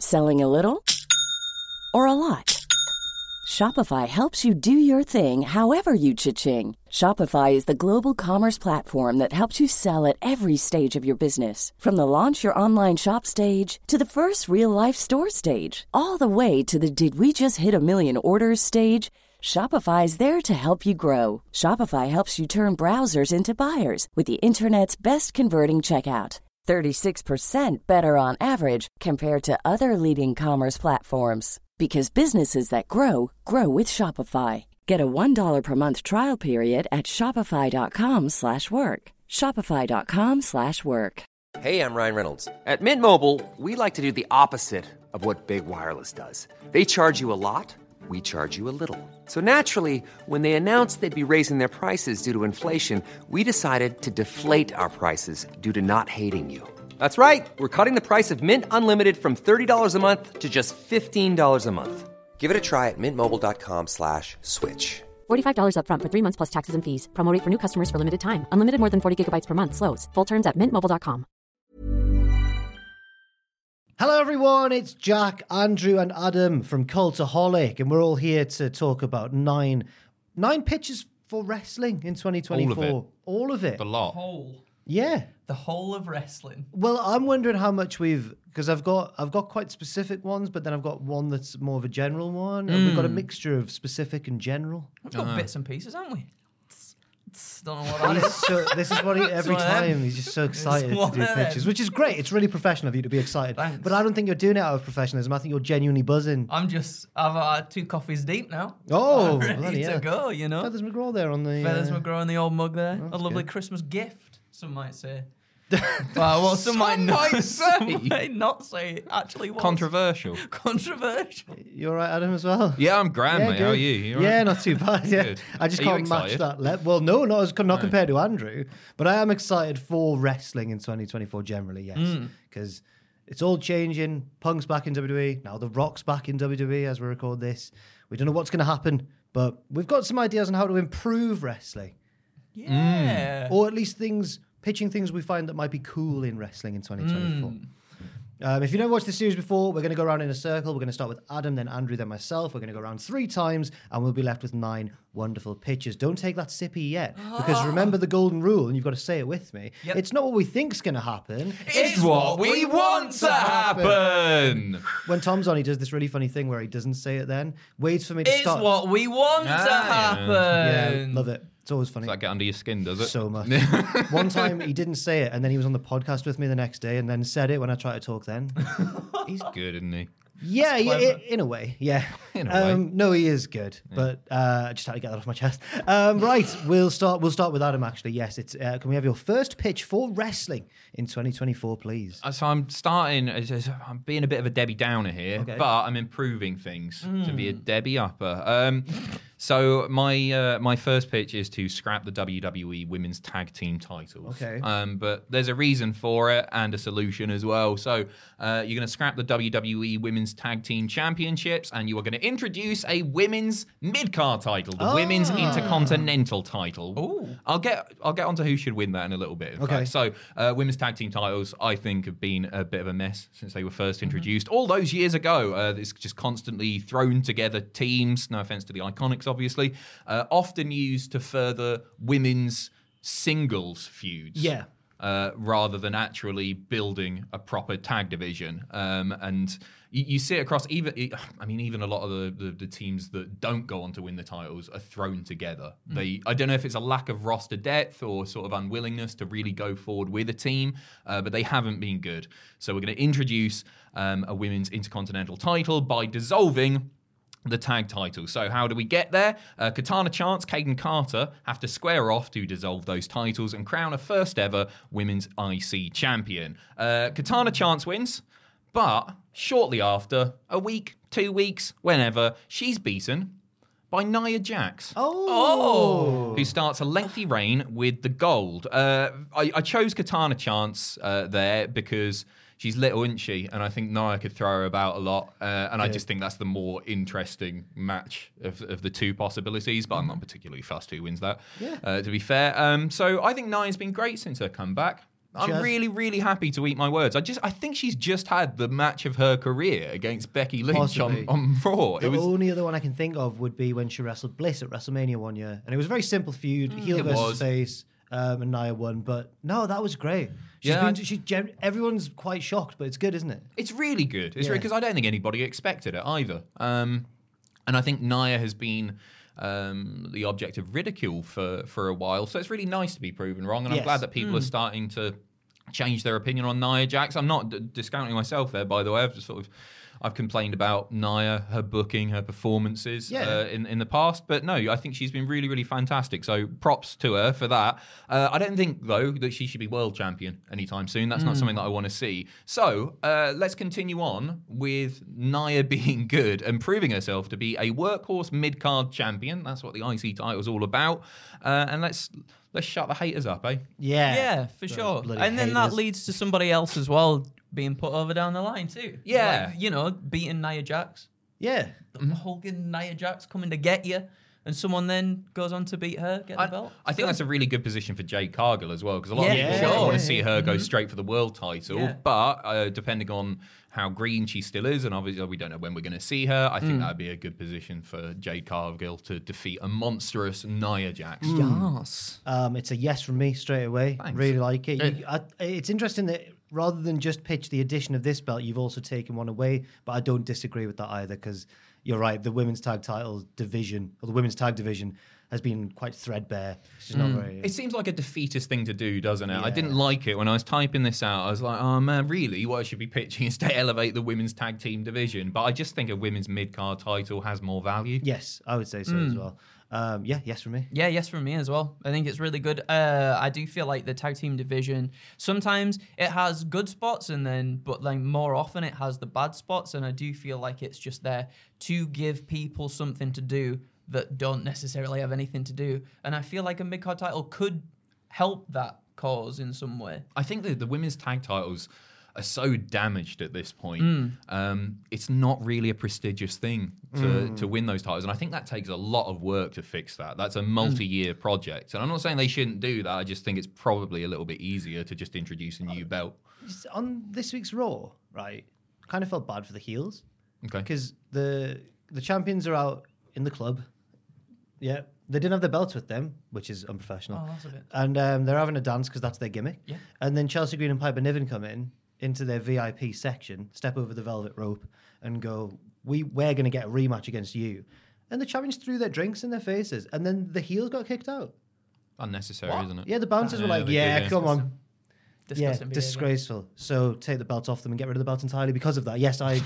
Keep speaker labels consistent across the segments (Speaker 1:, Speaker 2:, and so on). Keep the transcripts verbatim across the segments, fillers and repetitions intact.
Speaker 1: Selling a little or a lot? Shopify helps you do your thing however you cha-ching. Shopify is the global commerce platform that helps you sell at every stage of your business. From the launch your online shop stage to the first real-life store stage, all the way to the did we just hit a million orders stage. Shopify is there to help you grow. Shopify helps you turn browsers into buyers with the internet's best converting checkout. thirty-six percent better on average compared to other leading commerce platforms. Because businesses that grow, grow with Shopify. Get a one dollar per month trial period at shopify.com slash work. Shopify.com slash work.
Speaker 2: Hey, I'm Ryan Reynolds. At Mint Mobile, we like to do the opposite of what Big Wireless does. They charge you a lot, we charge you a little. So naturally, when they announced they'd be raising their prices due to inflation, we decided to deflate our prices due to not hating you. That's right. We're cutting the price of Mint Unlimited from thirty dollars a month to just fifteen dollars a month. Give it a try at mintmobile.com slash switch.
Speaker 3: forty-five dollars up front for three months plus taxes and fees. Promo rate for new customers for limited time. Unlimited more than forty gigabytes per month. Slows full terms at mint mobile dot com.
Speaker 4: Hello everyone, it's Jack, Andrew and Adam from Cultaholic, and we're all here to talk about nine nine pitches for wrestling in twenty twenty-four.
Speaker 5: All of it.
Speaker 4: All of it.
Speaker 5: The lot.
Speaker 6: Whole.
Speaker 4: Yeah.
Speaker 6: The whole of wrestling.
Speaker 4: Well, I'm wondering how much we've, because I've got I've got quite specific ones, but then I've got one that's more of a general one, and we've got a mixture of specific and general.
Speaker 6: We've got uh-huh. bits and pieces, haven't we? Don't know what that
Speaker 4: He's
Speaker 6: is.
Speaker 4: so, this is what he, every time he's just so excited to do pitches, which is great. It's really professional of you to be excited.
Speaker 6: Thanks.
Speaker 4: But I don't think you're doing it out of professionalism. I think you're genuinely buzzing.
Speaker 6: I'm just, I've uh, two coffees deep now.
Speaker 4: Oh,
Speaker 6: I'm ready
Speaker 4: bloody
Speaker 6: to
Speaker 4: hell.
Speaker 6: go, you know.
Speaker 4: Feathers McGraw there on the...
Speaker 6: Feathers
Speaker 4: uh,
Speaker 6: McGraw on the old mug there. A lovely
Speaker 4: good.
Speaker 6: Christmas gift, some might say. well, well, some,
Speaker 5: Some
Speaker 6: might, not,
Speaker 5: might say.
Speaker 6: some might not say it actually was.
Speaker 5: Controversial.
Speaker 6: Controversial.
Speaker 4: You all right, Adam, as well?
Speaker 5: Yeah, I'm grand,
Speaker 4: Yeah,
Speaker 5: mate. How are
Speaker 4: good.
Speaker 5: you? You all
Speaker 4: Yeah,
Speaker 5: right?
Speaker 4: not too bad. Yeah,
Speaker 5: Good.
Speaker 4: I just
Speaker 5: Are you
Speaker 4: can't match
Speaker 5: excited?
Speaker 4: that. Le- well, no, not as not compared to Andrew, but I am excited for wrestling in twenty twenty-four generally. Yes, because it's all changing. Punk's back in W W E now. The Rock's back in W W E as we record this. We don't know what's going to happen, but we've got some ideas on how to improve wrestling,
Speaker 6: Yeah.
Speaker 4: or at least things pitching things we find that might be cool in wrestling in twenty twenty-four. Um, if you've never watched this series before, we're going to go around in a circle. We're going to start with Adam, then Andrew, then myself. We're going to go around three times, and we'll be left with nine wonderful pitches. Don't take that sippy yet, because remember the golden rule, and you've got to say it with me.
Speaker 6: Yep.
Speaker 4: It's not what we think's going to happen.
Speaker 5: It's what we want to happen.
Speaker 4: When Tom's on, he does this really funny thing where he doesn't say it then. Waits for me to
Speaker 6: It's
Speaker 4: start.
Speaker 6: what we want
Speaker 5: Ah,
Speaker 6: to
Speaker 5: yeah.
Speaker 6: happen.
Speaker 4: Yeah, love it. It's always funny.
Speaker 5: Does that get under your skin, does it?
Speaker 4: So much. One time he didn't say it, and then he was on the podcast with me the next day, and then said it when I tried to talk then.
Speaker 5: He's good, isn't he?
Speaker 4: Yeah, yeah, i- in a way, yeah.
Speaker 5: In a way.
Speaker 4: Um, no, he is good, but uh, I just had to get that off my chest. Um, right, we'll start. We'll start with Adam. Actually, yes. It's. Uh, can we have your first pitch for wrestling in twenty twenty-four, please?
Speaker 5: Uh, So I'm starting, as- as- I'm being a bit of a Debbie Downer here,
Speaker 4: Okay.
Speaker 5: but I'm improving things to be a Debbie Upper. Um, so my uh, my first pitch is to scrap the W W E Women's Tag Team titles.
Speaker 4: Okay.
Speaker 5: Um, but there's a reason for it and a solution as well. So uh, you're going to scrap the W W E Women's Tag Team Championships, and you are going to introduce a Women's Mid-Card title, the Women's Intercontinental title.
Speaker 6: Ooh.
Speaker 5: I'll get I'll get onto who should win that in a little bit. in
Speaker 4: Okay.
Speaker 5: fact. So uh, Women's Tag Team titles, I think, have been a bit of a mess since they were first introduced all those years ago. Uh, it's just constantly thrown together teams, no offense to the Iconics, obviously, uh, often used to further women's singles feuds.
Speaker 4: Yeah.
Speaker 5: Uh, rather than actually building a proper tag division. Um, and you, you see it across even, I mean, even a lot of the, the, the teams that don't go on to win the titles are thrown together. Mm. They, I don't know if it's a lack of roster depth or sort of unwillingness to really go forward with a team, uh, but they haven't been good. So we're going to introduce um, a women's intercontinental title by dissolving the tag title. So how do we get there? Uh, Katana Chance, Kaden Carter have to square off to dissolve those titles and crown a first ever women's I C champion. Uh, Katana Chance wins, but shortly after, a week, two weeks, whenever, she's beaten by Nia Jax.
Speaker 4: Oh.
Speaker 5: Who starts a lengthy reign with the gold. Uh, I, I chose Katana Chance uh, there because she's little, isn't she? And I think Nia could throw her about a lot. Uh, and I just think that's the more interesting match of, of the two possibilities. But I'm not particularly fussed who wins that,
Speaker 4: Yeah.
Speaker 5: uh, to be fair. Um, so I think Nia's been great since her comeback. I'm
Speaker 4: She has-
Speaker 5: really, really happy to eat my words. I just, I think she's just had the match of her career against Becky Lynch on,
Speaker 4: Possibly.
Speaker 5: on Raw.
Speaker 4: The
Speaker 5: It was,
Speaker 4: only other one I can think of would be when she wrestled Bliss at WrestleMania one year, and it was a very simple feud, heel
Speaker 5: It
Speaker 4: versus
Speaker 5: was.
Speaker 4: face, um, and Nia won. But no, that was great. She's
Speaker 5: Yeah.
Speaker 4: been, she, gen- everyone's quite shocked, but it's good, isn't it?
Speaker 5: it's really good. It's
Speaker 4: Yeah.
Speaker 5: because I don't think anybody expected it either. Um, and I think Nia has been um, the object of ridicule for for a while, so it's really nice to be proven wrong. And I'm
Speaker 4: Yes.
Speaker 5: glad that people are starting to change their opinion on Nia Jax. I'm not d- discounting myself there, by the way. I've just sort of I've complained about Nia, her booking, her performances
Speaker 4: Yeah.
Speaker 5: uh, in in the past, but no, I think she's been really, really fantastic. So props to her for that. Uh, I don't think though that she should be world champion anytime soon. That's not something that I want to see. So uh, let's continue on with Nia being good and proving herself to be a workhorse mid card champion. That's what the I C title is all about. Uh, and let's let's shut the haters up, eh?
Speaker 4: Yeah.
Speaker 6: Yeah, for
Speaker 4: Those
Speaker 6: sure.
Speaker 4: bloody
Speaker 6: And then that
Speaker 4: haters.
Speaker 6: leads to somebody else as well being put over down the line too.
Speaker 5: Yeah.
Speaker 6: Like, you know, beating Nia Jax.
Speaker 4: Yeah.
Speaker 6: Hulking Nia Jax coming to get you, and someone then goes on to beat her, get the
Speaker 5: I,
Speaker 6: belt.
Speaker 5: I think that's a really good position for Jade Cargill as well, because a lot
Speaker 6: Yeah,
Speaker 5: of people
Speaker 6: sure.
Speaker 5: want
Speaker 6: Yeah,
Speaker 5: to see her go straight for the world title.
Speaker 6: Yeah.
Speaker 5: But uh, depending on how green she still is, and obviously we don't know when we're going to see her, I
Speaker 6: Mm.
Speaker 5: think that would be a good position for Jade Cargill to defeat a monstrous Nia Jax.
Speaker 6: Yes.
Speaker 4: Um, it's a yes from me straight away.
Speaker 5: Thanks.
Speaker 4: Really like it. You, I, it's interesting that rather than just pitch the addition of this belt, you've also taken one away. But I don't disagree with that either, because you're right. The women's tag title division, or the women's tag division, has been quite threadbare. It's just not very.
Speaker 5: It seems like a defeatist thing to do, doesn't it? I
Speaker 4: Yeah.
Speaker 5: didn't like it when I was typing this out. I was like, oh man, really? What I should be pitching is to elevate the women's tag team division. But I just think a women's mid-card title has more value.
Speaker 4: Yes, I would say so as well. Um, yeah, yes from me.
Speaker 6: Yeah, yes from me as well. I think it's really good. Uh, I do feel like the tag team division, sometimes it has good spots, and then, but like more often it has the bad spots, and I do feel like it's just there to give people something to do that don't necessarily have anything to do. And I feel like a mid-card title could help that cause in some way.
Speaker 5: I think that the women's tag titles are so damaged at this point.
Speaker 6: Mm.
Speaker 5: Um, it's not really a prestigious thing to, to win those titles. And I think that takes a lot of work to fix that. That's a multi-year project. And I'm not saying they shouldn't do that. I just think it's probably a little bit easier to just introduce a new belt.
Speaker 4: Just on this week's Raw, right, kind of felt bad for the heels.
Speaker 5: Okay.
Speaker 4: Because the the champions are out in the club. Yeah. They didn't have their belts with them, which is unprofessional.
Speaker 6: Oh, that's a bit-
Speaker 4: And um, they're having a dance because that's their gimmick.
Speaker 6: Yeah.
Speaker 4: And then Chelsea Green and Piper Niven come in into their V I P section, step over the velvet rope, and go, we, we're going to get a rematch against you. And the champions threw their drinks in their faces. And then the heels got kicked out.
Speaker 5: Unnecessary,
Speaker 6: What?
Speaker 5: isn't it?
Speaker 4: Yeah, the bouncers were
Speaker 5: Yeah,
Speaker 4: like,
Speaker 5: they
Speaker 4: yeah,
Speaker 5: did, yeah.
Speaker 4: come on.
Speaker 6: Disgusting
Speaker 4: Yeah,
Speaker 6: behaviour.
Speaker 4: disgraceful. So take the belt off them and get rid of the belt entirely because of that. Yes, I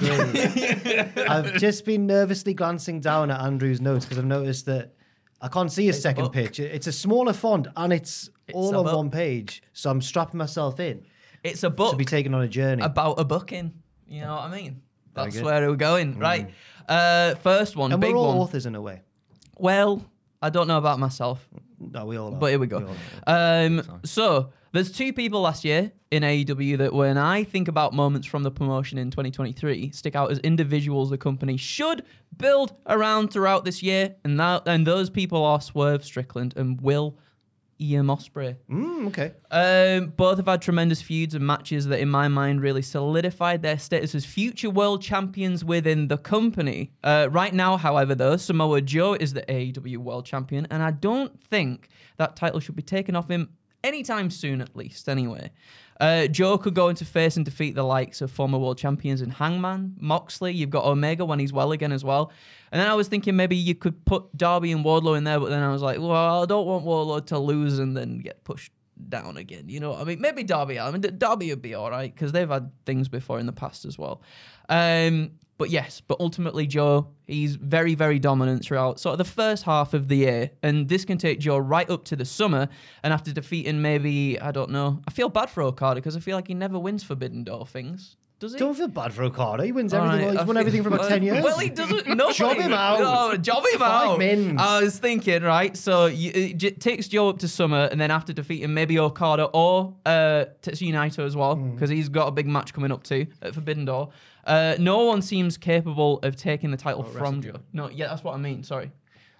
Speaker 4: agree. I've just been nervously glancing down at Andrew's notes because I've noticed that I can't see his
Speaker 6: It's a
Speaker 4: second
Speaker 6: book.
Speaker 4: pitch. It's a smaller font and it's,
Speaker 6: It's
Speaker 4: all
Speaker 6: a
Speaker 4: on
Speaker 6: book.
Speaker 4: one page. So I'm strapping myself in
Speaker 6: It's a book
Speaker 4: to be taken on a journey.
Speaker 6: about a booking. You know what I mean?
Speaker 4: Very
Speaker 6: That's
Speaker 4: good.
Speaker 6: where we're going. Right. Uh, first one,
Speaker 4: and
Speaker 6: big
Speaker 4: we're all
Speaker 6: one.
Speaker 4: authors in a way.
Speaker 6: Well, I don't know about myself,
Speaker 4: No, we all are.
Speaker 6: but here we go.
Speaker 4: all are.
Speaker 6: Um, so there's two people last year in A E W that, when I think about moments from the promotion in twenty twenty-three, stick out as individuals the company should build around throughout this year, and that and those people are Swerve Strickland and Will Ian Ospreay.
Speaker 4: Mm, okay.
Speaker 6: Um, both have had tremendous feuds and matches that, in my mind, really solidified their status as future world champions within the company. Uh, right now, however, though, Samoa Joe is the A E W world champion, and I don't think that title should be taken off him anytime soon, at least, anyway. Uh, Joe could go into face and defeat the likes of former world champions in Hangman, Moxley. You've got Omega when he's well again as well. And then I was thinking maybe you could put Darby and Wardlow in there, but then I was like, well, I don't want Wardlow to lose and then get pushed down again. You know what I mean? Maybe Darby. I mean, Darby would be all right because they've had things before in the past as well. Um, but yes, but ultimately Joe, he's very, very dominant throughout sort of the first half of the year. And this can take Joe right up to the summer. And after defeating maybe, I don't know, I feel bad for Okada because I feel like he never wins Forbidden Door things. Does he?
Speaker 4: Don't feel bad for Okada. He wins
Speaker 6: All
Speaker 4: everything.
Speaker 6: right,
Speaker 4: He's
Speaker 6: I
Speaker 4: won
Speaker 6: feel-
Speaker 4: everything for about ten years.
Speaker 6: Well, he doesn't. Nobody,
Speaker 4: Job him out.
Speaker 6: No, job him
Speaker 4: Five
Speaker 6: out.
Speaker 4: mins.
Speaker 6: I was thinking, right? So you, it j- takes Joe up to summer, and then after defeating maybe Okada or uh, Tetsuya Naito as well, because he's got a big match coming up too at Forbidden Door. Uh, no one seems capable of taking the title from
Speaker 4: Wrestle
Speaker 6: Joe. No, yeah, that's what I mean. Sorry.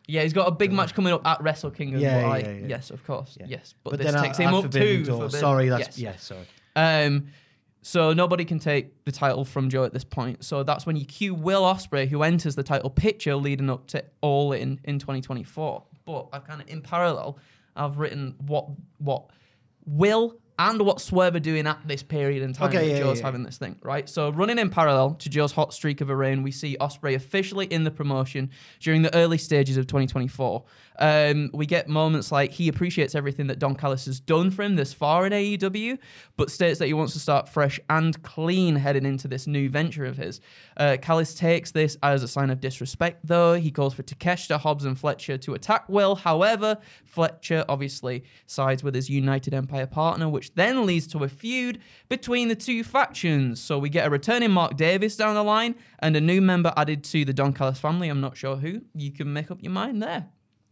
Speaker 6: Yeah, he's got a big match coming up at Wrestle Kingdom.
Speaker 4: Yeah,
Speaker 6: but I,
Speaker 4: yeah, yeah.
Speaker 6: Yes, of course.
Speaker 4: Yeah.
Speaker 6: Yes, but,
Speaker 4: But
Speaker 6: this
Speaker 4: then
Speaker 6: takes
Speaker 4: at-
Speaker 6: him
Speaker 4: at
Speaker 6: up
Speaker 4: Forbidden
Speaker 6: two.
Speaker 4: Door-
Speaker 6: for
Speaker 4: sorry,
Speaker 6: the-
Speaker 4: that's
Speaker 6: yes.
Speaker 4: yeah, sorry.
Speaker 6: Um, so nobody can take the title from Joe at this point. So that's when you cue Will Ospreay, who enters the title picture leading up to All In in twenty twenty-four. But I've kind of, in parallel, I've written what what Will and what Swerve are doing at this period in time
Speaker 4: Okay,
Speaker 6: that
Speaker 4: yeah,
Speaker 6: Joe's
Speaker 4: yeah,
Speaker 6: having this thing, right? So running in parallel to Joe's hot streak of a reign, we see Ospreay officially in the promotion during the early stages of twenty twenty-four. Um, we get moments like he appreciates everything that Don Callis has done for him this far in A E W, but states that he wants to start fresh and clean heading into this new venture of his. Uh, Callis takes this as a sign of disrespect, though. He calls for Takeshita, Hobbs, and Fletcher to attack Will. However, Fletcher obviously sides with his United Empire partner, which then leads to a feud between the two factions. So we get a returning Mark Davis down the line and a new member added to the Don Callis family. I'm not sure who. You can make up your mind there.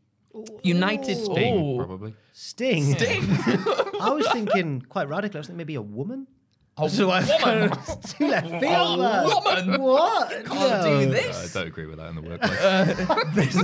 Speaker 6: United
Speaker 5: Sting,
Speaker 6: oh.
Speaker 5: probably.
Speaker 4: Sting.
Speaker 6: Sting.
Speaker 4: I was thinking quite radical. I was thinking maybe a woman.
Speaker 6: A
Speaker 4: So I
Speaker 6: woman.
Speaker 4: two left field.
Speaker 6: A
Speaker 4: man.
Speaker 6: woman?
Speaker 4: What?
Speaker 6: Can't
Speaker 4: No.
Speaker 6: do
Speaker 5: I
Speaker 6: this.
Speaker 5: don't agree with that in the workplace.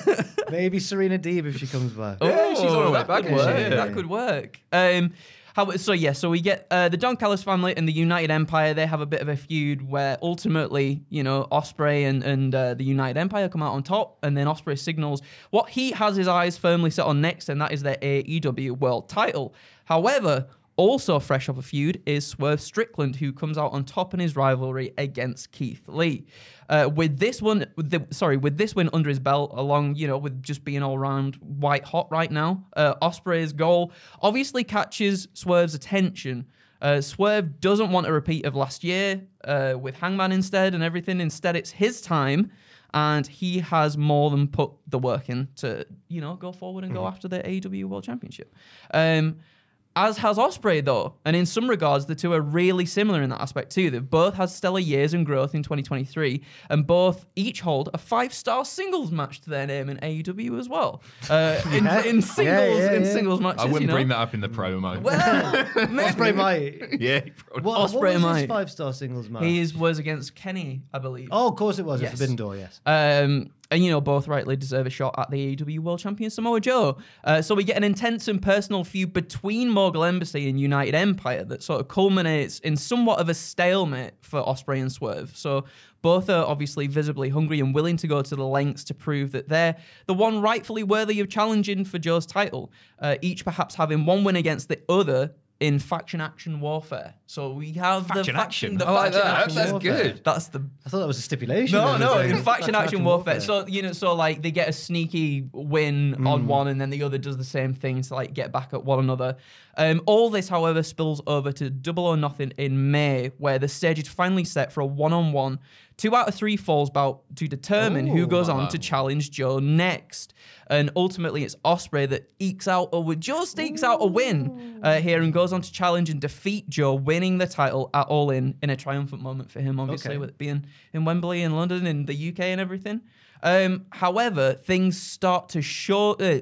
Speaker 4: Maybe Serena Deeb if she comes back.
Speaker 6: Oh,
Speaker 5: she's on her way
Speaker 6: that
Speaker 5: back,
Speaker 6: could
Speaker 5: isn't
Speaker 6: work.
Speaker 5: she?
Speaker 6: That could work. Um, how, so yeah, so we get uh, the Don Callis family and the United Empire. They have a bit of a feud where ultimately, you know, Ospreay and and uh, the United Empire come out on top, and then Ospreay signals what he has his eyes firmly set on next, and that is their A E W World Title. However, also fresh off a feud is Swerve Strickland, who comes out on top in his rivalry against Keith Lee. Uh, with this one, with the, sorry, with this win under his belt, along you know with just being all round white hot right now, uh, Ospreay's goal obviously catches Swerve's attention. Uh, Swerve doesn't want a repeat of last year uh, with Hangman instead and everything. Instead, it's his time. And he has more than put the work in to, you know, go forward and go after the A E W World Championship. Um, as has Ospreay, though. And in some regards, the two are really similar in that aspect, too. They've both had stellar years and growth in twenty twenty-three, and both each hold a five-star singles match to their name in A E W as well. Uh, in,
Speaker 4: Yeah.
Speaker 6: in singles,
Speaker 4: Yeah, yeah,
Speaker 6: in
Speaker 4: yeah.
Speaker 6: singles matches,
Speaker 5: I wouldn't
Speaker 6: you know?
Speaker 5: bring that up in the promo.
Speaker 6: Well,
Speaker 4: Ospreay might.
Speaker 5: yeah, probably.
Speaker 4: What, what
Speaker 6: Ospreay
Speaker 4: was
Speaker 6: might.
Speaker 4: his five-star singles match?
Speaker 6: His was against Kenny, I believe.
Speaker 4: Oh, of course it was.
Speaker 6: Yes.
Speaker 4: At Forbidden Door, yes.
Speaker 6: Um, and, you know, both rightly deserve a shot at the A E W World Champion Samoa Joe. Uh, so we get an intense and personal feud between Mogul Embassy and United Empire that sort of culminates in somewhat of a stalemate for Ospreay and Swerve. So both are obviously visibly hungry and willing to go to the lengths to prove that they're the one rightfully worthy of challenging for Joe's title, uh, each perhaps having one win against the other in faction action warfare. So we have
Speaker 5: Faction
Speaker 6: the
Speaker 5: action.
Speaker 6: faction, the
Speaker 5: I like
Speaker 6: faction
Speaker 5: that.
Speaker 6: action
Speaker 5: That's
Speaker 6: warfare.
Speaker 5: good.
Speaker 6: That's the
Speaker 4: I thought that was a stipulation.
Speaker 6: no,
Speaker 4: then,
Speaker 6: no,
Speaker 4: was it?
Speaker 6: in faction action warfare. So, you know, so like they get a sneaky win on one and then the other does the same thing to like get back at one another. Um, all this, however, spills over to Double or Nothing in May, where the stage is finally set for a one-on-one, two out of three falls bout to determine who
Speaker 4: Ooh,
Speaker 6: goes on
Speaker 5: wow.
Speaker 6: to challenge Joe next. And ultimately, it's Ospreay that ekes out, or just ekes out a win uh, here and goes on to challenge and defeat Joe, winning the title at All In in a triumphant moment for him, obviously,
Speaker 4: Okay.
Speaker 6: with it being in Wembley and London and the U K and everything. Um, however, things start to show. Uh,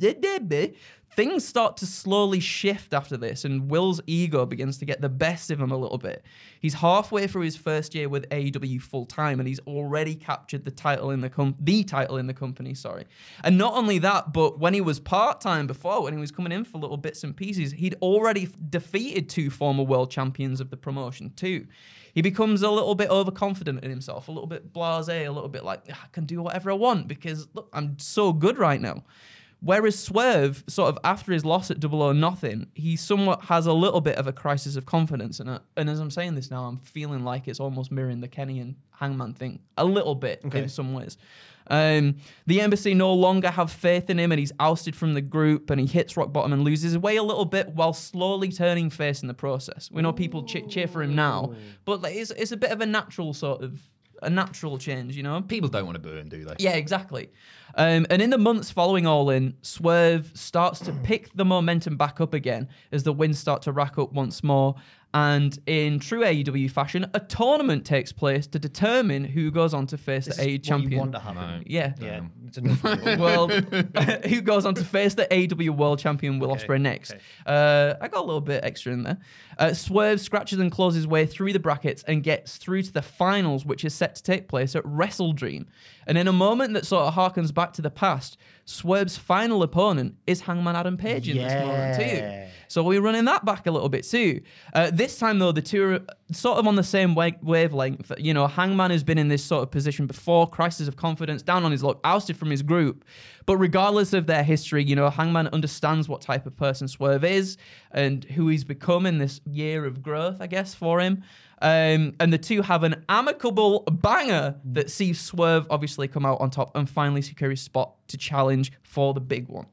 Speaker 6: things start to slowly shift after this, and Will's ego begins to get the best of him a little bit. He's halfway through his first year with A E W full time, and he's already captured the title in the com- the title in the company. Sorry, and not only that, but when he was part time before, when he was coming in for little bits and pieces, he'd already f- defeated two former world champions of the promotion too. He becomes a little bit overconfident in himself, a little bit blasé, a little bit like, I can do whatever I want because look, I'm so good right now. Whereas Swerve, sort of after his loss at Double or Nothing, he somewhat has a little bit of a crisis of confidence. And, uh, and as I'm saying this now, I'm feeling like it's almost mirroring the Kenny and Hangman thing a little bit
Speaker 4: Okay.
Speaker 6: in some ways. Um, the Embassy no longer have faith in him, and he's ousted from the group, and he hits rock bottom and loses his way a little bit while slowly turning face in the process. We know people ch- cheer for him now, but like, it's, it's a bit of a natural sort of a natural change, you know?
Speaker 5: People don't want to burn, do they?
Speaker 6: Yeah, exactly. Um, and in the months following All In, Swerve starts to pick the momentum back up again as the wins start to rack up once more. And in true A E W fashion, a tournament takes place to determine who goes on to face
Speaker 4: This
Speaker 6: the A E
Speaker 4: is
Speaker 6: W
Speaker 4: what you
Speaker 6: champion.
Speaker 4: want to happen.
Speaker 6: Yeah.
Speaker 4: Yeah, it's enough. of it.
Speaker 6: Well, who goes on to face the A E W World Champion Will
Speaker 4: Okay,
Speaker 6: Ospreay next?
Speaker 4: okay.
Speaker 6: Uh, I got a little bit extra in there. Uh, Swerve scratches and claws his way through the brackets and gets through to the finals, which is set to take place at Wrestle Dream. And in a moment that sort of harkens back to the past, Swerve's final opponent is Hangman Adam Page in this moment too.
Speaker 4: Yeah.
Speaker 6: So we're running that back a little bit too. Uh, this time though, the two are sort of on the same wa- wavelength. You know, Hangman has been in this sort of position before, crisis of confidence, down on his luck, ousted from his group. But regardless of their history, you know, Hangman understands what type of person Swerve is and who he's become in this year of growth, I guess, for him. Um, and the two have an amicable banger that sees Swerve obviously come out on top and finally secure his spot to challenge for the big one.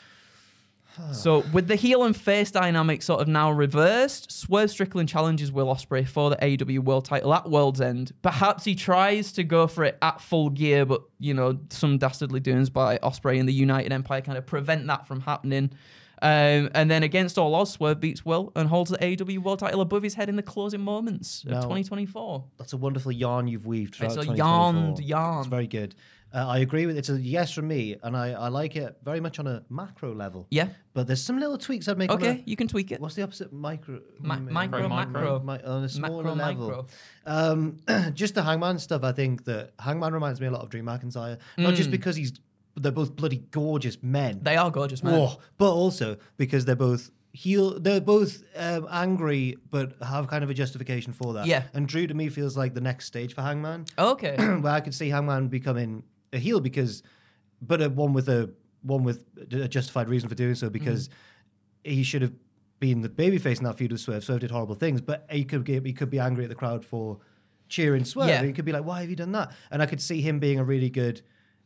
Speaker 6: So with the heel and face dynamic sort of now reversed, Swerve Strickland challenges Will Ospreay for the A E W World title at World's End. Perhaps he tries to go for it at Full Gear, but, you know, some dastardly doings by Ospreay and the United Empire kind of prevent that from happening. Um, and then against all odds, Swerve beats Will and holds the A E W World title above his head in the closing moments of
Speaker 4: Now,
Speaker 6: twenty twenty-four.
Speaker 4: That's a wonderful yarn you've weaved throughout
Speaker 6: It's a
Speaker 4: twenty twenty-four.
Speaker 6: yarned yarn.
Speaker 4: It's very good. Uh, I agree with it. It's a yes from me, and I, I like it very much on a macro level.
Speaker 6: Yeah.
Speaker 4: But there's some little tweaks I'd make. on
Speaker 6: Okay,
Speaker 4: a-
Speaker 6: you can tweak it.
Speaker 4: What's the opposite? Micro.
Speaker 6: Ma-
Speaker 4: mm,
Speaker 6: micro, macro.
Speaker 4: Mi- on a smaller
Speaker 6: Macro,
Speaker 4: level.
Speaker 6: micro.
Speaker 4: Um, just the Hangman stuff. I think that Hangman reminds me a lot of Drew McIntyre, not just because he's they're both bloody gorgeous men.
Speaker 6: They are gorgeous, man.
Speaker 4: Whoa, but also because they're both heel. They're both um, angry, but have kind of a justification for that.
Speaker 6: Yeah.
Speaker 4: And Drew to me feels like the next stage for Hangman,
Speaker 6: Okay.
Speaker 4: where I could see Hangman becoming a heel because, but a, one with a one with a justified reason for doing so because he should have been the babyface in that feud with Swerve. Swerve did horrible things, but he could get, he could be angry at the crowd for cheering Swerve.
Speaker 6: Yeah.
Speaker 4: He could be like, "Why have you done that?" And I could see him being a really good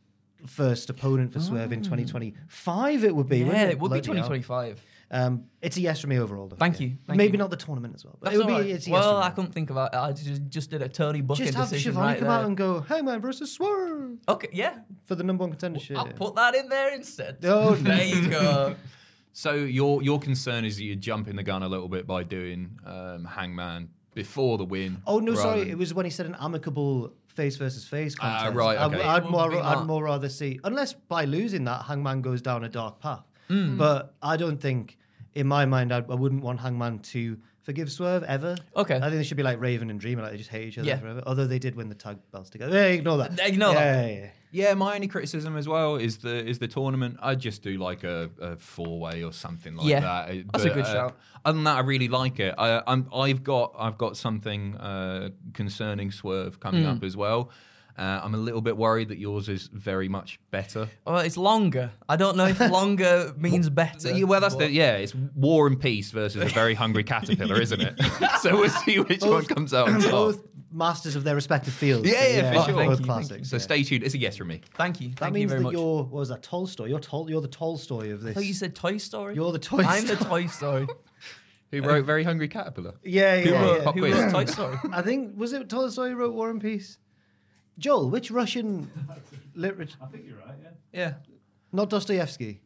Speaker 4: first opponent for Swerve in twenty twenty-five. It would be. wouldn't
Speaker 6: Oh. Yeah,
Speaker 4: it?
Speaker 6: it would be
Speaker 4: Bloody
Speaker 6: twenty
Speaker 4: hell.
Speaker 6: twenty-five.
Speaker 4: Um, it's a yes from me overall. Though.
Speaker 6: Thank you, thank
Speaker 4: Maybe
Speaker 6: you.
Speaker 4: not the tournament as well. But
Speaker 6: That's
Speaker 4: it would
Speaker 6: all
Speaker 4: be.
Speaker 6: right.
Speaker 4: It's a yes
Speaker 6: Well,
Speaker 4: from
Speaker 6: I
Speaker 4: me.
Speaker 6: couldn't think about it. I just, just did a Tony Bucket
Speaker 4: Just have
Speaker 6: decision
Speaker 4: Shivani
Speaker 6: right
Speaker 4: come
Speaker 6: there.
Speaker 4: out and go, "Hangman versus Swerve"
Speaker 6: Okay, yeah.
Speaker 4: for the number one contendership.
Speaker 6: I'll put that in there instead.
Speaker 4: Oh,
Speaker 6: there you go.
Speaker 5: So your your concern is that you're jumping the gun a little bit by doing um, Hangman before the win.
Speaker 4: Oh no,
Speaker 5: rather
Speaker 4: sorry.
Speaker 5: than-
Speaker 4: It was when he said an amicable face versus face
Speaker 5: Ah,
Speaker 4: contest.
Speaker 5: right,
Speaker 4: I-
Speaker 5: okay.
Speaker 4: I'd,
Speaker 6: It
Speaker 4: more,
Speaker 6: would be
Speaker 4: I'd
Speaker 6: that.
Speaker 4: more rather see, unless by losing that, Hangman goes down a dark path.
Speaker 6: Hmm.
Speaker 4: But I don't think, in my mind, I'd, I wouldn't want Hangman to forgive Swerve ever.
Speaker 6: Okay.
Speaker 4: I think they should be like Raven and Dreamer, like they just hate each other
Speaker 6: Yeah.
Speaker 4: forever. Although they did win the tag belts together. Hey, ignore that.
Speaker 6: Ignore
Speaker 4: yeah,
Speaker 6: that.
Speaker 4: Yeah, yeah.
Speaker 5: Yeah, my only criticism as well is the is the tournament. I'd just do like a, a four way or something like
Speaker 6: Yeah,
Speaker 5: that.
Speaker 6: that's a
Speaker 5: But,
Speaker 6: good
Speaker 5: uh,
Speaker 6: shout.
Speaker 5: Other than that, I really like it. I, I'm I've got I've got something uh, concerning Swerve coming
Speaker 6: Hmm.
Speaker 5: up as well. Uh, I'm a little bit worried that yours is very much better.
Speaker 6: Well, it's longer. I don't know if longer means better.
Speaker 5: Yeah, well, that's the yeah. It's War and Peace versus a very hungry caterpillar, isn't it? So we'll see which one comes out on top.
Speaker 4: Both masters of their respective fields.
Speaker 5: Yeah, yeah, for
Speaker 4: both
Speaker 5: sure.
Speaker 6: Thank you, thank
Speaker 4: classics.
Speaker 5: So
Speaker 4: yeah.
Speaker 5: stay tuned. It's a yes from me.
Speaker 6: Thank you.
Speaker 4: That
Speaker 6: Thank
Speaker 4: means
Speaker 6: you very
Speaker 4: that
Speaker 6: much.
Speaker 4: you're, what was that, Tolstoy? You're, Tol- you're the Tolstoy of
Speaker 6: I
Speaker 4: this.
Speaker 6: thought you said Toy Story.
Speaker 4: You're the Toy
Speaker 6: I'm the
Speaker 4: Story.
Speaker 6: Toy Story.
Speaker 5: Who wrote Very Hungry Caterpillar?
Speaker 4: Yeah,
Speaker 6: Who
Speaker 4: yeah,
Speaker 6: wrote,
Speaker 4: yeah.
Speaker 6: who
Speaker 5: Quiz.
Speaker 6: wrote Toy Story?
Speaker 4: I think, was it Tolstoy who wrote War and Peace? Joel, which Russian literature?
Speaker 7: I think you're right, yeah.
Speaker 5: Yeah.
Speaker 4: Not Dostoevsky.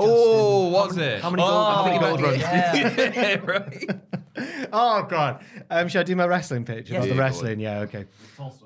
Speaker 5: Oh, was it?
Speaker 4: How many gold, how many gold runs?
Speaker 6: Yeah.
Speaker 5: right.
Speaker 4: Oh, God. Um, should I do my wrestling pitch?
Speaker 6: Yes.
Speaker 4: About the
Speaker 5: Yeah, go
Speaker 4: wrestling? Yeah, okay.
Speaker 7: Tolstoy.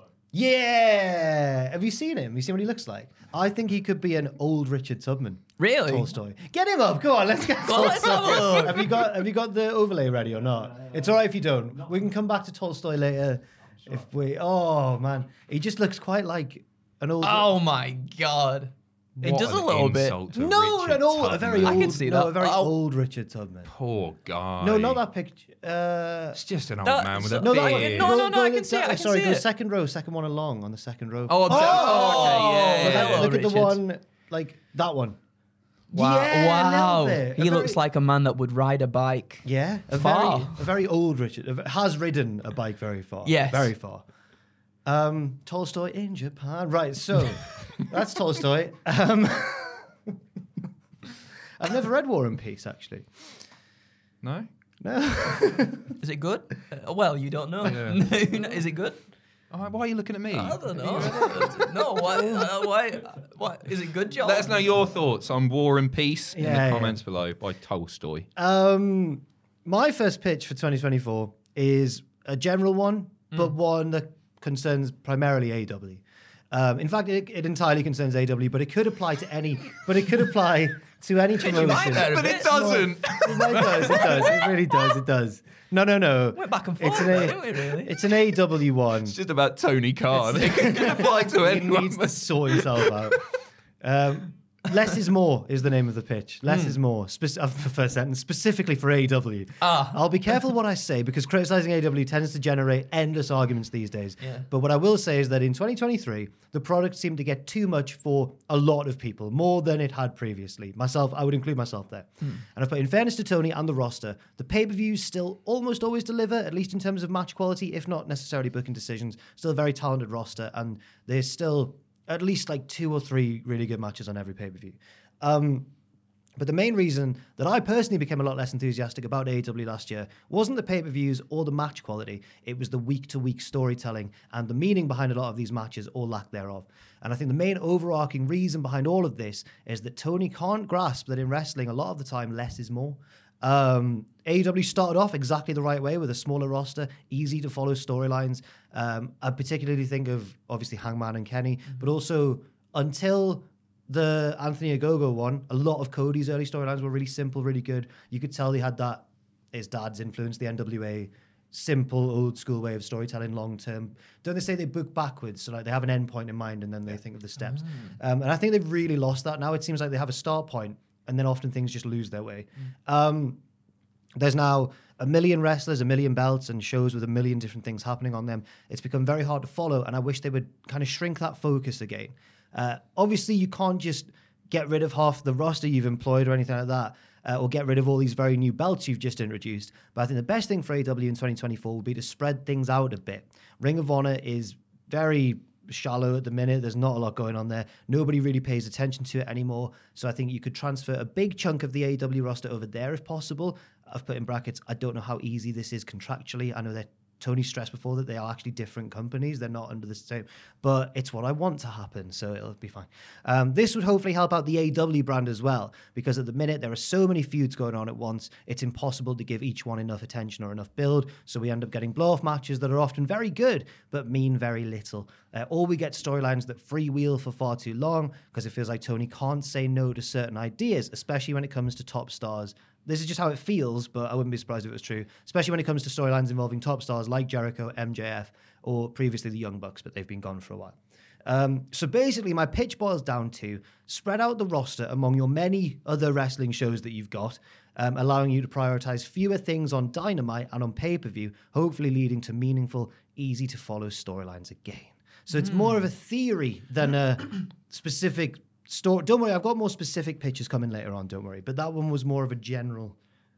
Speaker 4: Yeah! Have you seen him? Have you seen what he looks like? I think he could be an old Richard Tubman.
Speaker 6: Really?
Speaker 4: Tolstoy. Get him up. Go on, let's get
Speaker 6: Well, let's have a look.
Speaker 4: Have you got have you got the overlay ready or not? It's all right if you don't. We can come back to Tolstoy later if we Oh man. He just looks quite like an old
Speaker 6: Oh my god. It
Speaker 5: What
Speaker 6: does a
Speaker 5: an
Speaker 6: little bit.
Speaker 5: insult to
Speaker 4: No,
Speaker 5: Richard
Speaker 4: an old a very
Speaker 5: Tubman.
Speaker 6: I
Speaker 4: old
Speaker 6: can see
Speaker 4: no,
Speaker 6: that.
Speaker 4: a very
Speaker 6: Oh.
Speaker 4: old Richard Tubman.
Speaker 5: Poor guy.
Speaker 4: No, not that picture. Uh
Speaker 5: It's just an old
Speaker 6: That-
Speaker 5: man with
Speaker 6: so-
Speaker 5: a
Speaker 4: no, that one.
Speaker 5: beard.
Speaker 6: No, no,
Speaker 4: Go-
Speaker 6: no,
Speaker 4: go
Speaker 6: I
Speaker 4: the-
Speaker 6: can see it, I can
Speaker 4: sorry,
Speaker 6: see
Speaker 4: the
Speaker 6: it.
Speaker 4: second row, second one along on the second row.
Speaker 5: Oh,
Speaker 6: Oh,
Speaker 5: okay, yeah,
Speaker 6: hello,
Speaker 5: yeah.
Speaker 4: Look at the
Speaker 6: Richard.
Speaker 4: one like that one.
Speaker 6: Wow.
Speaker 4: Yeah,
Speaker 6: wow.
Speaker 4: nailed it.
Speaker 6: He
Speaker 4: A
Speaker 6: looks
Speaker 4: very-
Speaker 6: like a man that would ride a bike.
Speaker 4: Yeah, a
Speaker 6: Far.
Speaker 4: very a very old Richard a- has ridden a bike very far.
Speaker 6: Yes.
Speaker 4: very far. Um, Tolstoy in Japan, right? So that's Tolstoy. Um, I've never read War and Peace actually.
Speaker 5: No?
Speaker 4: No,
Speaker 6: Is it good? Uh, well, you don't know.
Speaker 5: Yeah.
Speaker 6: Is it good?
Speaker 5: Oh, why are you looking at me?
Speaker 6: I don't know. no, why, uh, why? What is it good, John?
Speaker 5: Let us know your thoughts on War and Peace in
Speaker 4: Yeah,
Speaker 5: the
Speaker 4: yeah.
Speaker 5: comments below by Tolstoy.
Speaker 4: um, my first pitch for twenty twenty-four is a general one, but one that concerns primarily A E W. Um, in fact, it, it entirely concerns A E W, but it could apply to any. But it could apply to any promotion.
Speaker 5: But it doesn't.
Speaker 4: It does. It does. It really does. It does. No, no, no.
Speaker 6: Went back and forth,
Speaker 4: It's an, A-
Speaker 6: didn't we, really?
Speaker 4: it's an A E W one.
Speaker 5: It's just about Tony Khan. It could apply to
Speaker 4: He
Speaker 5: anyone.
Speaker 4: needs to sort himself out. Um, less is more is the name of the pitch. Less is more. Spec- uh, the first sentence, specifically for A E W.
Speaker 6: Ah.
Speaker 4: I'll be careful what I say because criticizing A E W tends to generate endless arguments these days.
Speaker 6: Yeah.
Speaker 4: But what I will say is that in twenty twenty-three, the product seemed to get too much for a lot of people, more than it had previously. Myself, I would include myself there. And I've put, in fairness to Tony and the roster, the pay-per-views still almost always deliver, at least in terms of match quality, if not necessarily booking decisions. Still a very talented roster, and there's still at least like two or three really good matches on every pay-per-view. Um, but the main reason that I personally became a lot less enthusiastic about A E W last year wasn't the pay-per-views or the match quality. It was the week-to-week storytelling and the meaning behind a lot of these matches or lack thereof. And I think the main overarching reason behind all of this is that Tony can't grasp that in wrestling, a lot of the time, less is more. Um, A E W started off exactly the right way with a smaller roster, easy to follow storylines. Um, I particularly think of, obviously, Hangman and Kenny, but also until the Anthony Ogogo one, a lot of Cody's early storylines were really simple, really good. You could tell they had that, his dad's influence, the N W A, simple, old school way of storytelling long term. Don't they say they book backwards? So like they have an end point in mind and then they think of the steps. Um, and I think they've really lost that now. It seems like they have a start point and then often things just lose their way. Um, there's now a million wrestlers, a million belts, and shows with a million different things happening on them. It's become very hard to follow, and I wish they would kind of shrink that focus again. Uh, obviously, you can't just get rid of half the roster you've employed or anything like that, uh, or get rid of all these very new belts you've just introduced. But I think the best thing for A E W in twenty twenty-four would be to spread things out a bit. Ring of Honor is very shallow at the minute. There's not a lot going on there. Nobody really pays attention to it anymore. So I think you could transfer a big chunk of the A E W roster over there if possible. I've put in brackets, I don't know how easy this is contractually. I know that Tony stressed before that they are actually different companies. They're not under the same, but it's what I want to happen, so it'll be fine. Um, this would hopefully help out the A E W brand as well, because at the minute there are so many feuds going on at once, it's impossible to give each one enough attention or enough build, so we end up getting blow-off matches that are often very good, but mean very little. Uh, or we get storylines that freewheel for far too long, because it feels like Tony can't say no to certain ideas, especially when it comes to top stars. This is just how it feels, but I wouldn't be surprised if it was true, especially when it comes to storylines involving top stars like Jericho, M J F, or previously the Young Bucks, but they've been gone for a while. Um, so basically, my pitch boils down to spread out the roster among your many other wrestling shows that you've got, um, allowing you to prioritize fewer things on Dynamite and on pay-per-view, hopefully leading to meaningful, easy-to-follow storylines again. So it's mm. more of a theory than a specific story. Don't worry, I've got more specific pitches coming later on, don't worry. But that one was more of a general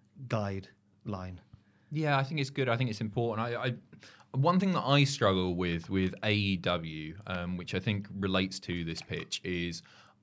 Speaker 4: guideline.
Speaker 5: Yeah, I think it's good. I think it's important. I, I one thing that I struggle with with A E W, um, which I think relates to this pitch, is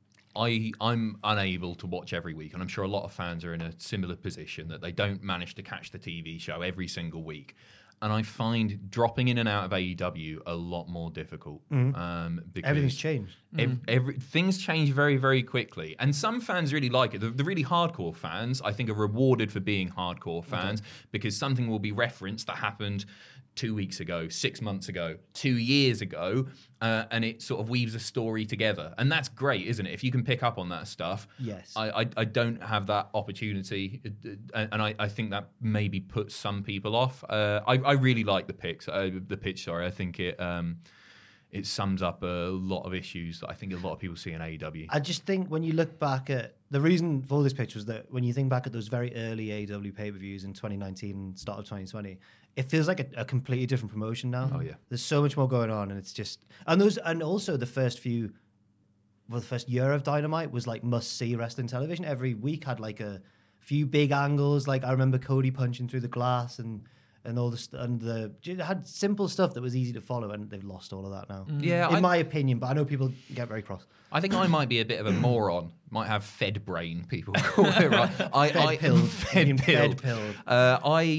Speaker 5: I, I'm unable to watch every week. And I'm sure a lot of fans are in a similar position, that they don't manage to catch the T V show every single week. And I find dropping in and out of A E W a lot more difficult. Mm-hmm. um, because
Speaker 4: Everything's changed.
Speaker 5: Every, every, things change very, very quickly. And some fans really like it. The, the really hardcore fans, I think, are rewarded for being hardcore fans okay. because something will be referenced that happened two weeks ago, six months ago, two years ago, uh, and it sort of weaves a story together. And that's great, isn't it? If you can pick up on that stuff.
Speaker 4: Yes.
Speaker 5: I, I, I don't have that opportunity, and I, I think that maybe puts some people off. Uh, I, I really like the picks, uh, the pitch, sorry. I think it um, it sums up a lot of issues that I think a lot of people see in A E W.
Speaker 4: I just think when you look back at, the reason for this pitch was that when you think back at those very early A E W pay-per-views in twenty nineteen, start of twenty twenty, it feels like a, a completely different promotion now.
Speaker 5: Oh yeah,
Speaker 4: there's so much more going on, and it's just and those and also the first few, well, the first year of Dynamite was like must-see wrestling television. Every week had like a few big angles. Like I remember Cody punching through the glass and and all the st- and the it had simple stuff that was easy to follow, and they've lost all of that now.
Speaker 5: Mm. Yeah,
Speaker 4: in
Speaker 5: I,
Speaker 4: my opinion, but I know people get very cross.
Speaker 5: I think I might be a bit of a moron. Might have fed brain, people call it, right? I,
Speaker 4: fed
Speaker 5: I,
Speaker 4: pilled.
Speaker 5: Fed pilled.
Speaker 4: Fed pilled.
Speaker 5: Uh, I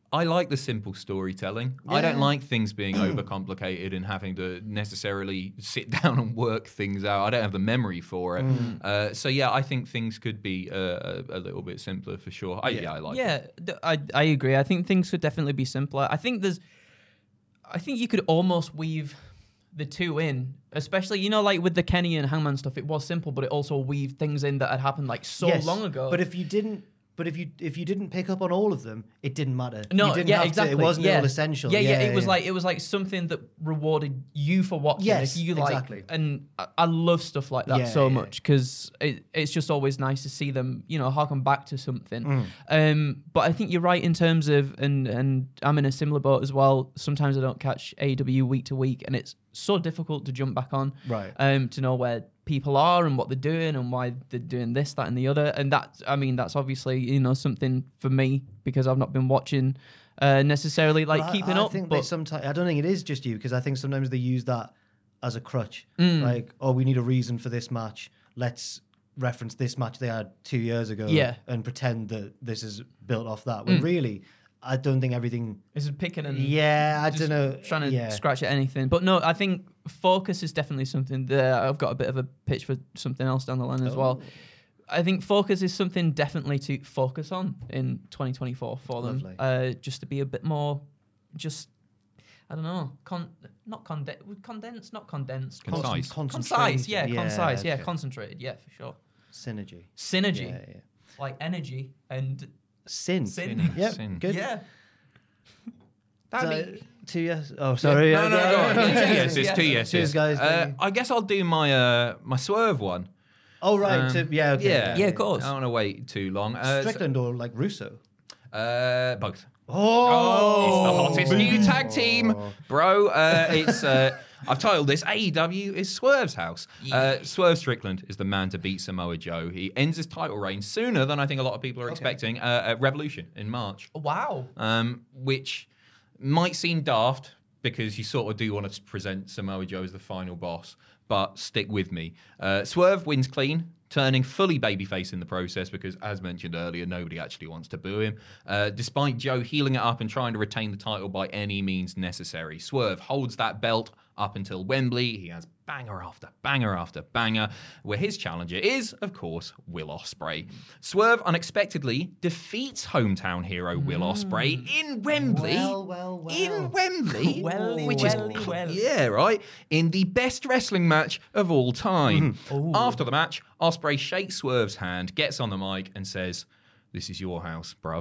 Speaker 5: I like the simple storytelling. I don't like things being overcomplicated and having to necessarily sit down and work things out. I don't have the memory for it. Mm. Uh, so yeah, I think things could be uh, a, a little bit simpler for sure. I, yeah. yeah, I like
Speaker 6: yeah,
Speaker 5: it.
Speaker 6: Yeah, I I agree. I think things could definitely be simpler. I think there's, I think you could almost weave the two in, especially, you know, like with the Kenny and Hangman stuff, it was simple, but it also weaved things in that had happened like so
Speaker 4: yes,
Speaker 6: long ago.
Speaker 4: But if you didn't, but if you if you didn't pick up on all of them, it didn't matter.
Speaker 6: No,
Speaker 4: you didn't
Speaker 6: yeah,
Speaker 4: have
Speaker 6: exactly.
Speaker 4: To, it wasn't
Speaker 6: yeah.
Speaker 4: all essential.
Speaker 6: Yeah, yeah,
Speaker 4: yeah
Speaker 6: it was
Speaker 4: yeah.
Speaker 6: like it was like something that rewarded you for watching.
Speaker 4: Yes,
Speaker 6: if you like,
Speaker 4: exactly.
Speaker 6: And I, I love stuff like that
Speaker 4: Yeah,
Speaker 6: so
Speaker 4: yeah,
Speaker 6: much because it, it's just always nice to see them, you know, harken back to something.
Speaker 4: Mm.
Speaker 6: Um, but I think you're right in terms of, and and I'm in a similar boat as well. Sometimes I don't catch A E W week to week, and it's so difficult to jump back on,
Speaker 4: right?
Speaker 6: Um, to know where people are and what they're doing and why they're doing this, that, and the other. And that, I mean, that's obviously, you know, something for me because I've not been watching uh, necessarily like
Speaker 4: but
Speaker 6: keeping
Speaker 4: I, I
Speaker 6: up.
Speaker 4: Think
Speaker 6: but
Speaker 4: they sometimes I don't think it is just you because I think sometimes they use that as a crutch.
Speaker 6: Mm.
Speaker 4: Like, oh, we need a reason for this match. Let's reference this match they had two years ago,
Speaker 6: Yeah.
Speaker 4: and pretend that this is built off that. When
Speaker 6: Mm.
Speaker 4: really, I don't think everything.
Speaker 6: is picking and
Speaker 4: Yeah, I
Speaker 6: just
Speaker 4: don't know.
Speaker 6: trying to
Speaker 4: yeah.
Speaker 6: scratch at anything. But no, I think focus is definitely something that I've got a bit of a pitch for something else down the line as well. I think focus is something definitely to focus on in twenty twenty-four for them.
Speaker 4: Lovely.
Speaker 6: Uh, just to be a bit more, just, I don't know, con- not conde- condensed, not condensed.
Speaker 5: Concise.
Speaker 4: Con-
Speaker 6: Concise, yeah,
Speaker 4: concentrated.
Speaker 6: concise, yeah,
Speaker 4: okay.
Speaker 6: concentrated, yeah, for sure.
Speaker 4: Synergy.
Speaker 6: Synergy,
Speaker 4: Yeah, yeah.
Speaker 6: like energy and
Speaker 4: Sin.
Speaker 6: sin.
Speaker 4: Yep,
Speaker 5: Sin.
Speaker 4: good.
Speaker 6: Yeah.
Speaker 4: So,
Speaker 6: That'd be,
Speaker 4: two yes. Oh, sorry.
Speaker 5: No, no,
Speaker 4: yeah,
Speaker 5: go on.
Speaker 4: yeah.
Speaker 5: Two yeses,
Speaker 6: Yeah.
Speaker 5: two yeses.
Speaker 4: Cheers, guys.
Speaker 5: Uh,
Speaker 4: Thank you.
Speaker 5: I guess I'll do my uh, my swerve one.
Speaker 4: Oh, right.
Speaker 5: Um,
Speaker 4: to, yeah, okay.
Speaker 5: yeah.
Speaker 6: Yeah, of course.
Speaker 5: I don't want to wait too long. Uh,
Speaker 4: Strickland or like Russo?
Speaker 5: uh, both.
Speaker 4: Oh,
Speaker 5: It's the hottest new tag team, bro. Uh, it's uh, I've titled this A E W is Swerve's house. Uh, Swerve Strickland is the man to beat Samoa Joe. He ends his title reign sooner than I think a lot of people are expecting uh, at Revolution in March,
Speaker 6: wow.
Speaker 5: um, which might seem daft because you sort of do want to present Samoa Joe as the final boss, but stick with me. Uh, Swerve wins clean, turning fully babyface in the process because, as mentioned earlier, nobody actually wants to boo him, uh, despite Joe healing it up and trying to retain the title by any means necessary. Swerve holds that belt up until Wembley. He has banger after banger after banger, where his challenger is, of course, Will Ospreay. Swerve unexpectedly defeats hometown hero Will Ospreay in Wembley.
Speaker 4: Well, well, well.
Speaker 5: In Wembley,
Speaker 6: Welly,
Speaker 5: which
Speaker 6: welly,
Speaker 5: is
Speaker 6: well.
Speaker 5: yeah, right, in the best wrestling match of all time. After the match, Ospreay shakes Swerve's hand, gets on the mic, and says, "This is your house, bruv."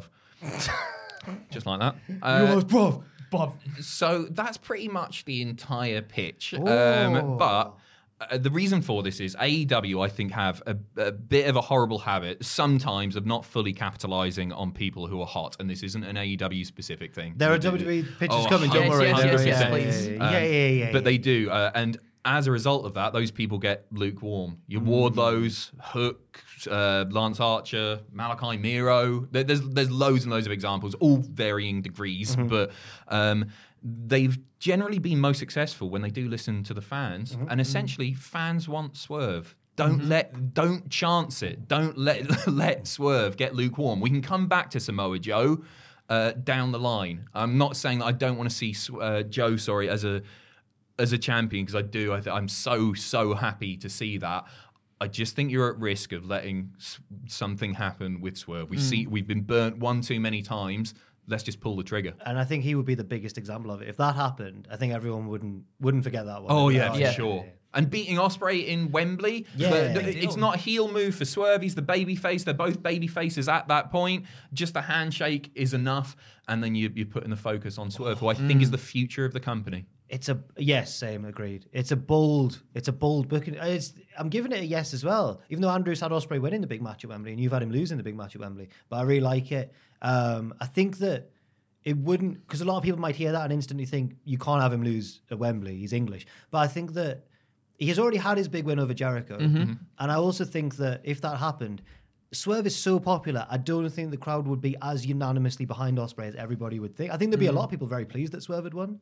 Speaker 5: Just like that. Uh,
Speaker 4: bro.
Speaker 5: so that's pretty much the entire pitch.
Speaker 4: Oh.
Speaker 5: Um, but uh, the reason for this is A E W, I think, have a, a bit of a horrible habit sometimes of not fully capitalizing on people who are hot. And this isn't an A E W specific thing.
Speaker 4: There are
Speaker 5: They do.
Speaker 4: W W E pitches
Speaker 5: Oh,
Speaker 4: coming, don't
Speaker 6: yes,
Speaker 4: worry.
Speaker 6: yes,
Speaker 4: Don't
Speaker 6: yes,
Speaker 4: worry.
Speaker 6: yes,
Speaker 4: Yeah,
Speaker 6: please.
Speaker 4: Yeah,
Speaker 5: Um,
Speaker 4: yeah, yeah. yeah,
Speaker 5: But
Speaker 4: yeah.
Speaker 5: they do. Uh, and as a result of that, those people get lukewarm. Your
Speaker 4: Mm.
Speaker 5: Wardlows, Hook, uh, Lance Archer, Malachi Miro. There, there's there's loads and loads of examples, all varying degrees.
Speaker 4: Mm-hmm.
Speaker 5: But um, they've generally been most successful when they do listen to the fans.
Speaker 4: Mm-hmm.
Speaker 5: And essentially, fans want Swerve. Don't let, don't chance it. Don't let let Swerve get lukewarm. We can come back to Samoa Joe uh, down the line. I'm not saying that I don't want to see uh, Joe, sorry, as a as a champion, because I do. I th- I'm so so happy to see that. I just think you're at risk of letting s- something happen with Swerve. We see we've been burnt one too many times. Let's just pull the trigger.
Speaker 4: And I think he would be the biggest example of it. If that happened, I think everyone wouldn't wouldn't forget that one.
Speaker 5: Oh
Speaker 4: They'd be
Speaker 5: yeah,
Speaker 4: like,
Speaker 5: for
Speaker 6: Yeah.
Speaker 5: sure. And beating Ospreay in Wembley,
Speaker 4: Yeah.
Speaker 5: but
Speaker 4: Big
Speaker 5: th-
Speaker 6: deal.
Speaker 5: it's not a heel move for Swerve. He's the baby face. They're both baby faces at that point. Just a handshake is enough, and then you, you're putting the focus on Swerve, who I think is the future of the company.
Speaker 4: It's a yes, same, agreed. It's a bold, it's a bold booking. It's, I'm giving it a yes as well. Even though Andrews had Ospreay winning the big match at Wembley, and you've had him losing the big match at Wembley, but I really like it. Um, I think that it wouldn't, because a lot of people might hear that and instantly think you can't have him lose at Wembley. He's English, but I think that he has already had his big win over Jericho,
Speaker 6: Mm-hmm.
Speaker 4: and I also think that if that happened, Swerve is so popular, I don't think the crowd would be as unanimously behind Ospreay as everybody would think. I think there'd be a lot of people very pleased that Swerve had won.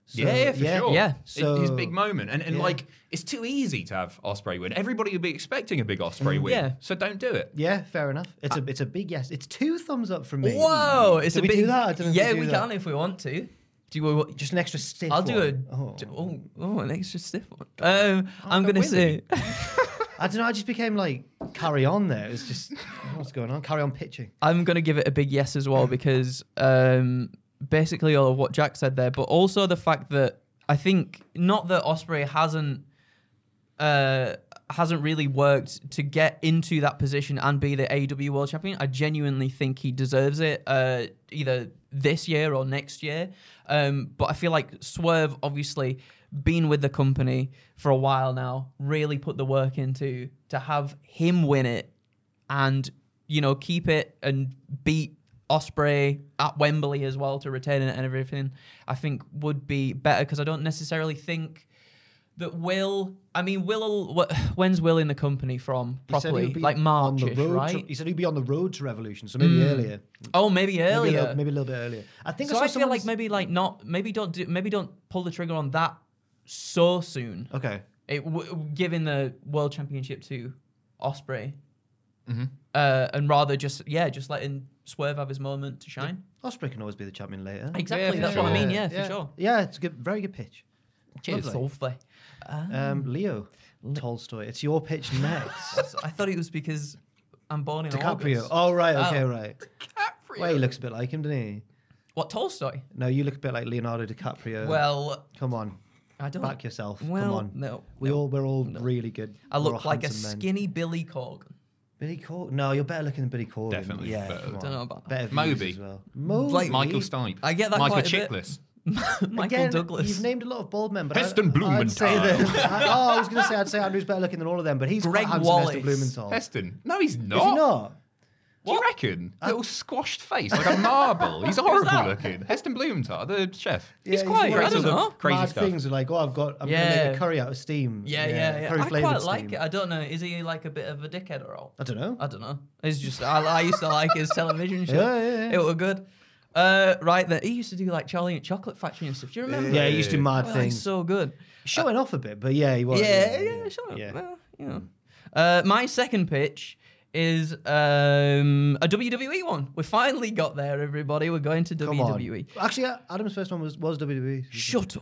Speaker 4: So,
Speaker 5: yeah, yeah, for sure.
Speaker 6: Yeah.
Speaker 5: So, his big moment. And, and
Speaker 4: yeah.
Speaker 5: like, it's too easy to have Ospreay win. Everybody would be expecting a big Ospreay win.
Speaker 6: Yeah.
Speaker 5: So don't do it.
Speaker 4: Yeah, fair enough. It's a it's a big yes. It's two thumbs up from me.
Speaker 6: Whoa, it's
Speaker 4: Can
Speaker 6: a
Speaker 4: we
Speaker 6: big.
Speaker 4: do that? I don't know if
Speaker 6: yeah,
Speaker 4: we
Speaker 6: we
Speaker 4: do
Speaker 6: can
Speaker 4: that.
Speaker 6: if we want to. Do you?
Speaker 4: Just an extra stiff
Speaker 6: I'll do
Speaker 4: one.
Speaker 6: a.
Speaker 4: Oh.
Speaker 6: Oh, oh, an extra stiff one. Um, I'm
Speaker 5: go
Speaker 6: gonna
Speaker 5: with
Speaker 6: say.
Speaker 4: I don't know. I just became like carry on there. It's just what's going on. Carry on pitching.
Speaker 6: I'm gonna give it a big yes as well because um, basically all of what Jack said there, but also the fact that I think not that Ospreay hasn't uh, hasn't really worked to get into that position and be the A E W World Champion. I genuinely think he deserves it uh, either this year or next year. Um, but I feel like Swerve, obviously, been with the company for a while now, really put the work into to have him win it and, you know, keep it and beat Ospreay at Wembley as well to retain it and everything, I think would be better because I don't necessarily think that Will. I mean, Will. What, when's Will in the company from
Speaker 4: He said
Speaker 6: properly?
Speaker 4: he'd be
Speaker 6: Like
Speaker 4: on
Speaker 6: March,
Speaker 4: the road
Speaker 6: right?
Speaker 4: To, he said he'd be on the road to Revolution, so maybe earlier.
Speaker 6: Oh, maybe
Speaker 4: Maybe a,
Speaker 6: earlier.
Speaker 4: little, maybe a little bit earlier. I think
Speaker 6: so
Speaker 4: I,
Speaker 6: I
Speaker 4: saw
Speaker 6: feel like
Speaker 4: someone's-
Speaker 6: maybe like not. Maybe don't do. Maybe don't pull the trigger on that so soon.
Speaker 4: Okay.
Speaker 6: It w- giving the World Championship to Ospreay,
Speaker 5: Mm-hmm.
Speaker 6: uh, and rather just yeah, just letting Swerve have his moment to shine.
Speaker 4: Ospreay can always be the champion later.
Speaker 6: Exactly,
Speaker 5: for
Speaker 6: that's
Speaker 5: sure.
Speaker 6: what I mean. Yeah, for
Speaker 4: yeah.
Speaker 6: sure.
Speaker 4: Yeah, it's a good, very good pitch.
Speaker 6: Cheers,
Speaker 4: Lovely.
Speaker 6: Soulfly.
Speaker 4: Um, Leo Tolstoy, it's your pitch next.
Speaker 6: I thought it was because I'm born in
Speaker 4: DiCaprio.
Speaker 6: August.
Speaker 4: Oh right, okay,
Speaker 6: Oh.
Speaker 4: right. Well, he looks a bit like him, doesn't he?
Speaker 6: What, Tolstoy?
Speaker 4: No, you look a bit like Leonardo DiCaprio.
Speaker 6: Well,
Speaker 4: come on,
Speaker 6: I don't.
Speaker 4: back yourself.
Speaker 6: Well,
Speaker 4: come on.
Speaker 6: no.
Speaker 4: We
Speaker 6: no.
Speaker 4: all we're all really good.
Speaker 6: I
Speaker 4: We're
Speaker 6: look
Speaker 4: all
Speaker 6: like a
Speaker 4: handsome men.
Speaker 6: skinny Billy Corgan.
Speaker 4: Billy Corgan. No, you're better looking than Billy Corgan.
Speaker 5: Definitely
Speaker 4: Yeah,
Speaker 5: better.
Speaker 4: come on.
Speaker 6: Don't know about that.
Speaker 4: Better views
Speaker 5: Moby.
Speaker 4: as well. Moby.
Speaker 6: Like
Speaker 5: Michael Stipe.
Speaker 6: I get that
Speaker 5: Michael
Speaker 6: quite a bit.
Speaker 5: Chiklis.
Speaker 6: Michael
Speaker 4: Again,
Speaker 6: Douglas.
Speaker 4: You've named a lot of bald men, but
Speaker 5: Heston
Speaker 4: I, I'd
Speaker 5: Blumenthal.
Speaker 4: say that. I, oh, I was going to say I'd say Andrew's better looking than all of them, but he's
Speaker 6: Greg
Speaker 4: quite handsome.
Speaker 6: Wallace.
Speaker 4: Heston Blumenthal.
Speaker 5: Heston. No, he's not.
Speaker 4: Is he not?
Speaker 5: Do you reckon? Little squashed face, like a marble. He's horrible
Speaker 6: that?
Speaker 5: looking. Heston Blumenthal, the chef.
Speaker 6: He's
Speaker 4: Yeah,
Speaker 6: quite-
Speaker 4: the
Speaker 6: I
Speaker 4: one
Speaker 6: don't
Speaker 4: who does
Speaker 6: know.
Speaker 4: the
Speaker 5: Crazy
Speaker 4: Mad
Speaker 5: stuff.
Speaker 4: things are like, oh, I've got, I'm
Speaker 6: Yeah.
Speaker 4: going to make a curry out of steam.
Speaker 6: yeah, yeah, yeah.
Speaker 4: Curry
Speaker 6: I
Speaker 4: flavoured
Speaker 6: quite like
Speaker 4: steam.
Speaker 6: it. I don't know. Is he like a bit of a dickhead or all?
Speaker 4: I don't know.
Speaker 6: I don't know. It's just I, I used to like his television show.
Speaker 4: Yeah, yeah, yeah.
Speaker 6: It was good. Uh, right, then he used to do like Charlie and Chocolate Factory and stuff. Do you remember?
Speaker 4: Yeah, he used to do mad
Speaker 6: Oh,
Speaker 4: things.
Speaker 6: he's so good.
Speaker 4: Showing off a bit, but yeah, he was.
Speaker 6: Yeah, yeah, sure.
Speaker 4: Yeah.
Speaker 6: Well, you know. Uh, my second pitch is um, a W W E one. We finally got there, everybody. We're going to
Speaker 4: Come
Speaker 6: W W E.
Speaker 4: on. Actually, uh, Adam's first one was, was W W E.
Speaker 6: Shut up.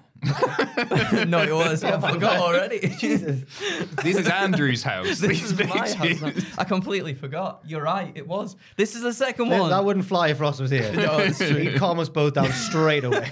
Speaker 6: no, it was. I forgot already.
Speaker 4: Jesus.
Speaker 5: This is Andrew's house.
Speaker 6: This
Speaker 5: These
Speaker 6: is my house
Speaker 5: pictures.
Speaker 6: now. I completely forgot. You're right. It was. This is the second
Speaker 4: Yeah,
Speaker 6: one.
Speaker 4: that wouldn't fly if Ross was here.
Speaker 6: No, it's true.
Speaker 4: He'd calm us both down straight away.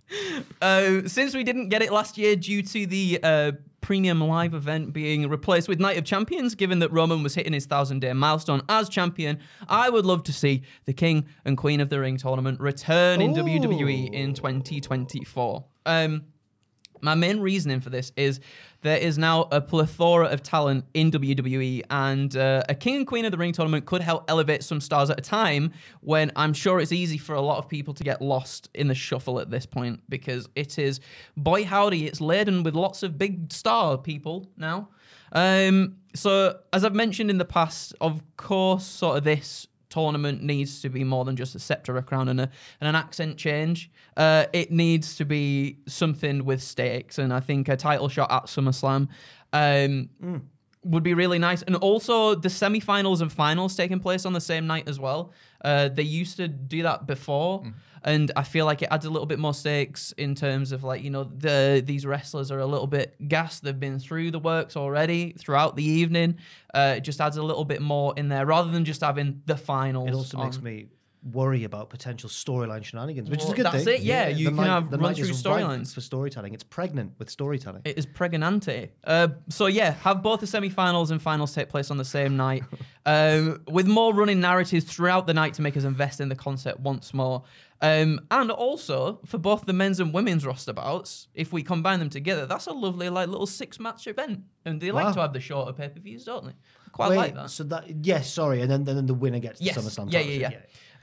Speaker 6: Uh, since we didn't get it last year due to the uh, premium live event being replaced with Night of Champions, given that Roman was hitting his thousand day milestone as champion, I would love to see the King and Queen of the Ring tournament return in
Speaker 4: Ooh.
Speaker 6: W W E in twenty twenty-four. Um, my main reasoning for this is there is now a plethora of talent in W W E, and uh, a King and Queen of the Ring tournament could help elevate some stars at a time when I'm sure it's easy for a lot of people to get lost in the shuffle at this point, because it is, boy howdy, it's laden with lots of big star people now. Um, so, as I've mentioned in the past, of course, sort of this tournament needs to be more than just a scepter, a crown, and, a, and an accent change. Uh, it needs to be something with stakes, and I think a title shot at SummerSlam um, mm. would be really nice. And also the semi-finals and finals taking place on the same night as well. Uh, they used to do that before, mm. and I feel like it adds a little bit more stakes in terms of, like, you know, the these wrestlers are a little bit gassed. They've been through the works already throughout the evening. Uh, it just adds a little bit more in there rather than just having the finals.
Speaker 4: It also
Speaker 6: on.
Speaker 4: makes me worry about potential storyline shenanigans, which
Speaker 6: Well,
Speaker 4: is a good
Speaker 6: that's
Speaker 4: thing.
Speaker 6: it, yeah, you
Speaker 4: the
Speaker 6: can
Speaker 4: night-
Speaker 6: have
Speaker 4: the
Speaker 6: run
Speaker 4: night
Speaker 6: through
Speaker 4: is ripe
Speaker 6: storylines.
Speaker 4: for storytelling. It's pregnant with storytelling.
Speaker 6: It is pregnante. Uh, so yeah, have both the semi-finals and finals take place on the same night, um, with more running narratives throughout the night to make us invest in the concept once more. Um, and also for both the men's and women's roster bouts, if we combine them together, that's a lovely like little six-match event. And they like
Speaker 4: Wow.
Speaker 6: to have the shorter pay-per-views, don't they? Quite
Speaker 4: Wait,
Speaker 6: like that.
Speaker 4: So that yes, sorry, and then then the winner gets
Speaker 6: Yes.
Speaker 4: the SummerSlam
Speaker 6: Yeah,
Speaker 4: title.
Speaker 6: yeah, yeah.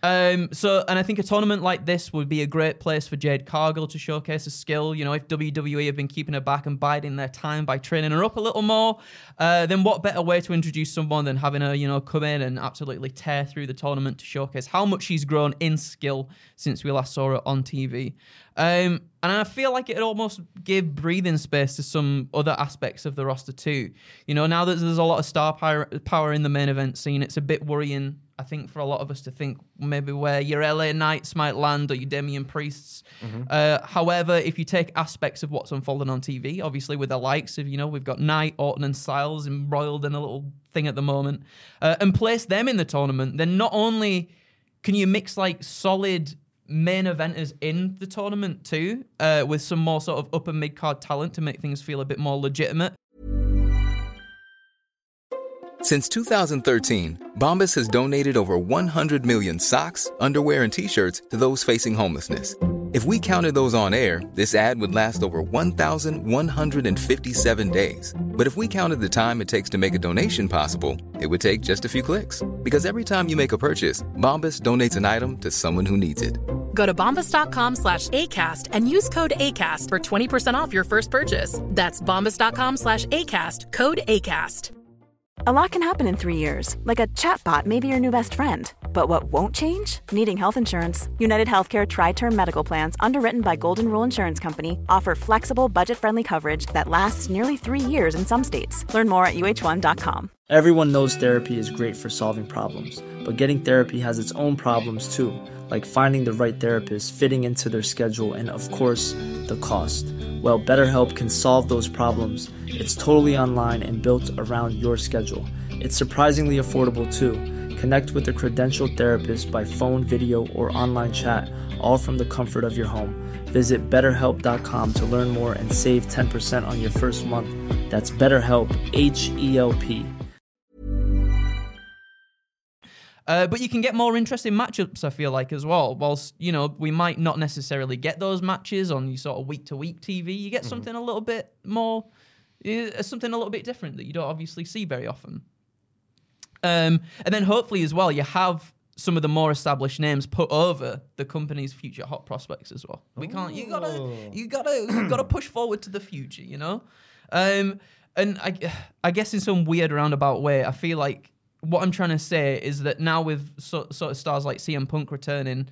Speaker 6: Um, so, and I think a tournament like this would be a great place for Jade Cargill to showcase her skill. You know, if W W E have been keeping her back and biding their time by training her up a little more, uh, then what better way to introduce someone than having her, you know, come in and absolutely tear through the tournament to showcase how much she's grown in skill since we last saw her on T V. Um, and I feel like it almost gave breathing space to some other aspects of the roster too. You know, now that there's a lot of star power in the main event scene, it's a bit worrying, I think, for a lot of us to think maybe where your L A Knights might land or your Damian Priests. Mm-hmm. Uh, however, if you take aspects of what's unfolding on T V, obviously with the likes of, you know, we've got Knight, Orton and Styles embroiled in a little thing at the moment, uh, and place them in the tournament, then not only can you mix like solid main eventers in the tournament too, uh, with some more sort of upper mid-card talent to make things feel a bit more legitimate.
Speaker 7: Since two thousand thirteen, Bombas has donated over one hundred million socks, underwear, and T-shirts to those facing homelessness. If we counted those on air, this ad would last over one thousand one hundred fifty-seven days. But if we counted the time it takes to make a donation possible, it would take just a few clicks. Because every time you make a purchase, Bombas donates an item to someone who needs it.
Speaker 8: Go to bombas.com slash ACAST and use code ACAST for twenty percent off your first purchase. That's bombas.com slash ACAST, code ACAST.
Speaker 9: A lot can happen in three years, like a chatbot may be your new best friend. But what won't change? Needing health insurance. United Healthcare Tri-Term Medical Plans, underwritten by Golden Rule Insurance Company, offer flexible, budget-friendly coverage that lasts nearly three years in some states. Learn more at U H one dot com.
Speaker 10: Everyone knows therapy is great for solving problems, but getting therapy has its own problems too, like finding the right therapist, fitting into their schedule, and of course, the cost. Well, BetterHelp can solve those problems. It's totally online and built around your schedule. It's surprisingly affordable too. Connect with a credentialed therapist by phone, video, or online chat, all from the comfort of your home. Visit better help dot com to learn more and save ten percent on your first month. That's BetterHelp, H E L P.
Speaker 6: Uh, but you can get more interesting matchups, I feel like, as well. Whilst, you know, we might not necessarily get those matches on your sort of week-to-week T V, you get mm-hmm. something a little bit more, uh, something a little bit different that you don't obviously see very often. Um, and then hopefully as well, you have some of the more established names put over the company's future hot prospects as well. We can't, you gotta, you gotta, you gotta push forward to the future, you know? Um, and I, I guess in some weird roundabout way, I feel like what I'm trying to say is that now with so, sort of stars like C M Punk returning,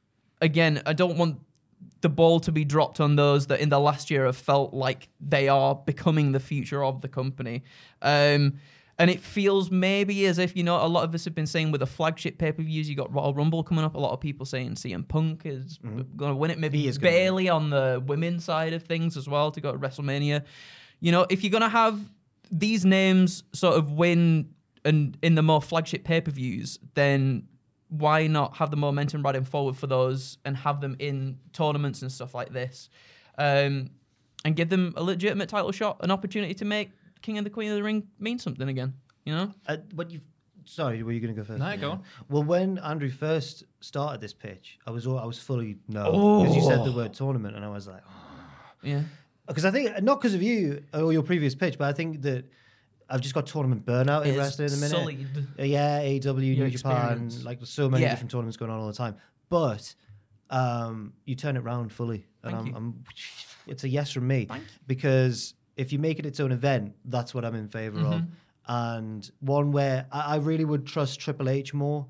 Speaker 6: again, I don't want the ball to be dropped on those that in the last year have felt like they are becoming the future of the company. Um, and it feels maybe as if, you know, a lot of us have been saying with the flagship pay-per-views, you got Royal Rumble coming up, a lot of people saying C M Punk is mm-hmm. going to win it, maybe is barely on the women's side of things as well to go to WrestleMania. You know, if you're going to have these names sort of win and in the more flagship pay-per-views, then why not have the momentum riding forward for those and have them in tournaments and stuff like this, um, and give them a legitimate title shot, an opportunity to make King and the Queen of the Ring mean something again, you know?
Speaker 4: Uh, but you, sorry, were you going to go first?
Speaker 5: No, go on.
Speaker 4: Well, when Andrew first started this pitch, I was all, I was fully no, because oh. you said the word tournament, and I was like, oh.
Speaker 6: Yeah.
Speaker 4: Because I think, not because of you or your previous pitch, but I think that I've just got tournament burnout in wrestling at the minute.
Speaker 6: Sullied.
Speaker 4: Uh, yeah, A E W,
Speaker 6: Your
Speaker 4: New Japan,
Speaker 6: experience.
Speaker 4: like there's so many
Speaker 6: Yeah.
Speaker 4: different tournaments going on all the time. But um, you turn it round fully, and
Speaker 6: Thank
Speaker 4: I'm,
Speaker 6: you.
Speaker 4: I'm, it's a yes from me.
Speaker 6: Thank you.
Speaker 4: Because if you make it its own event, that's what I'm in favor of.
Speaker 6: Mm-hmm.
Speaker 4: And one where I, I really would trust Triple H more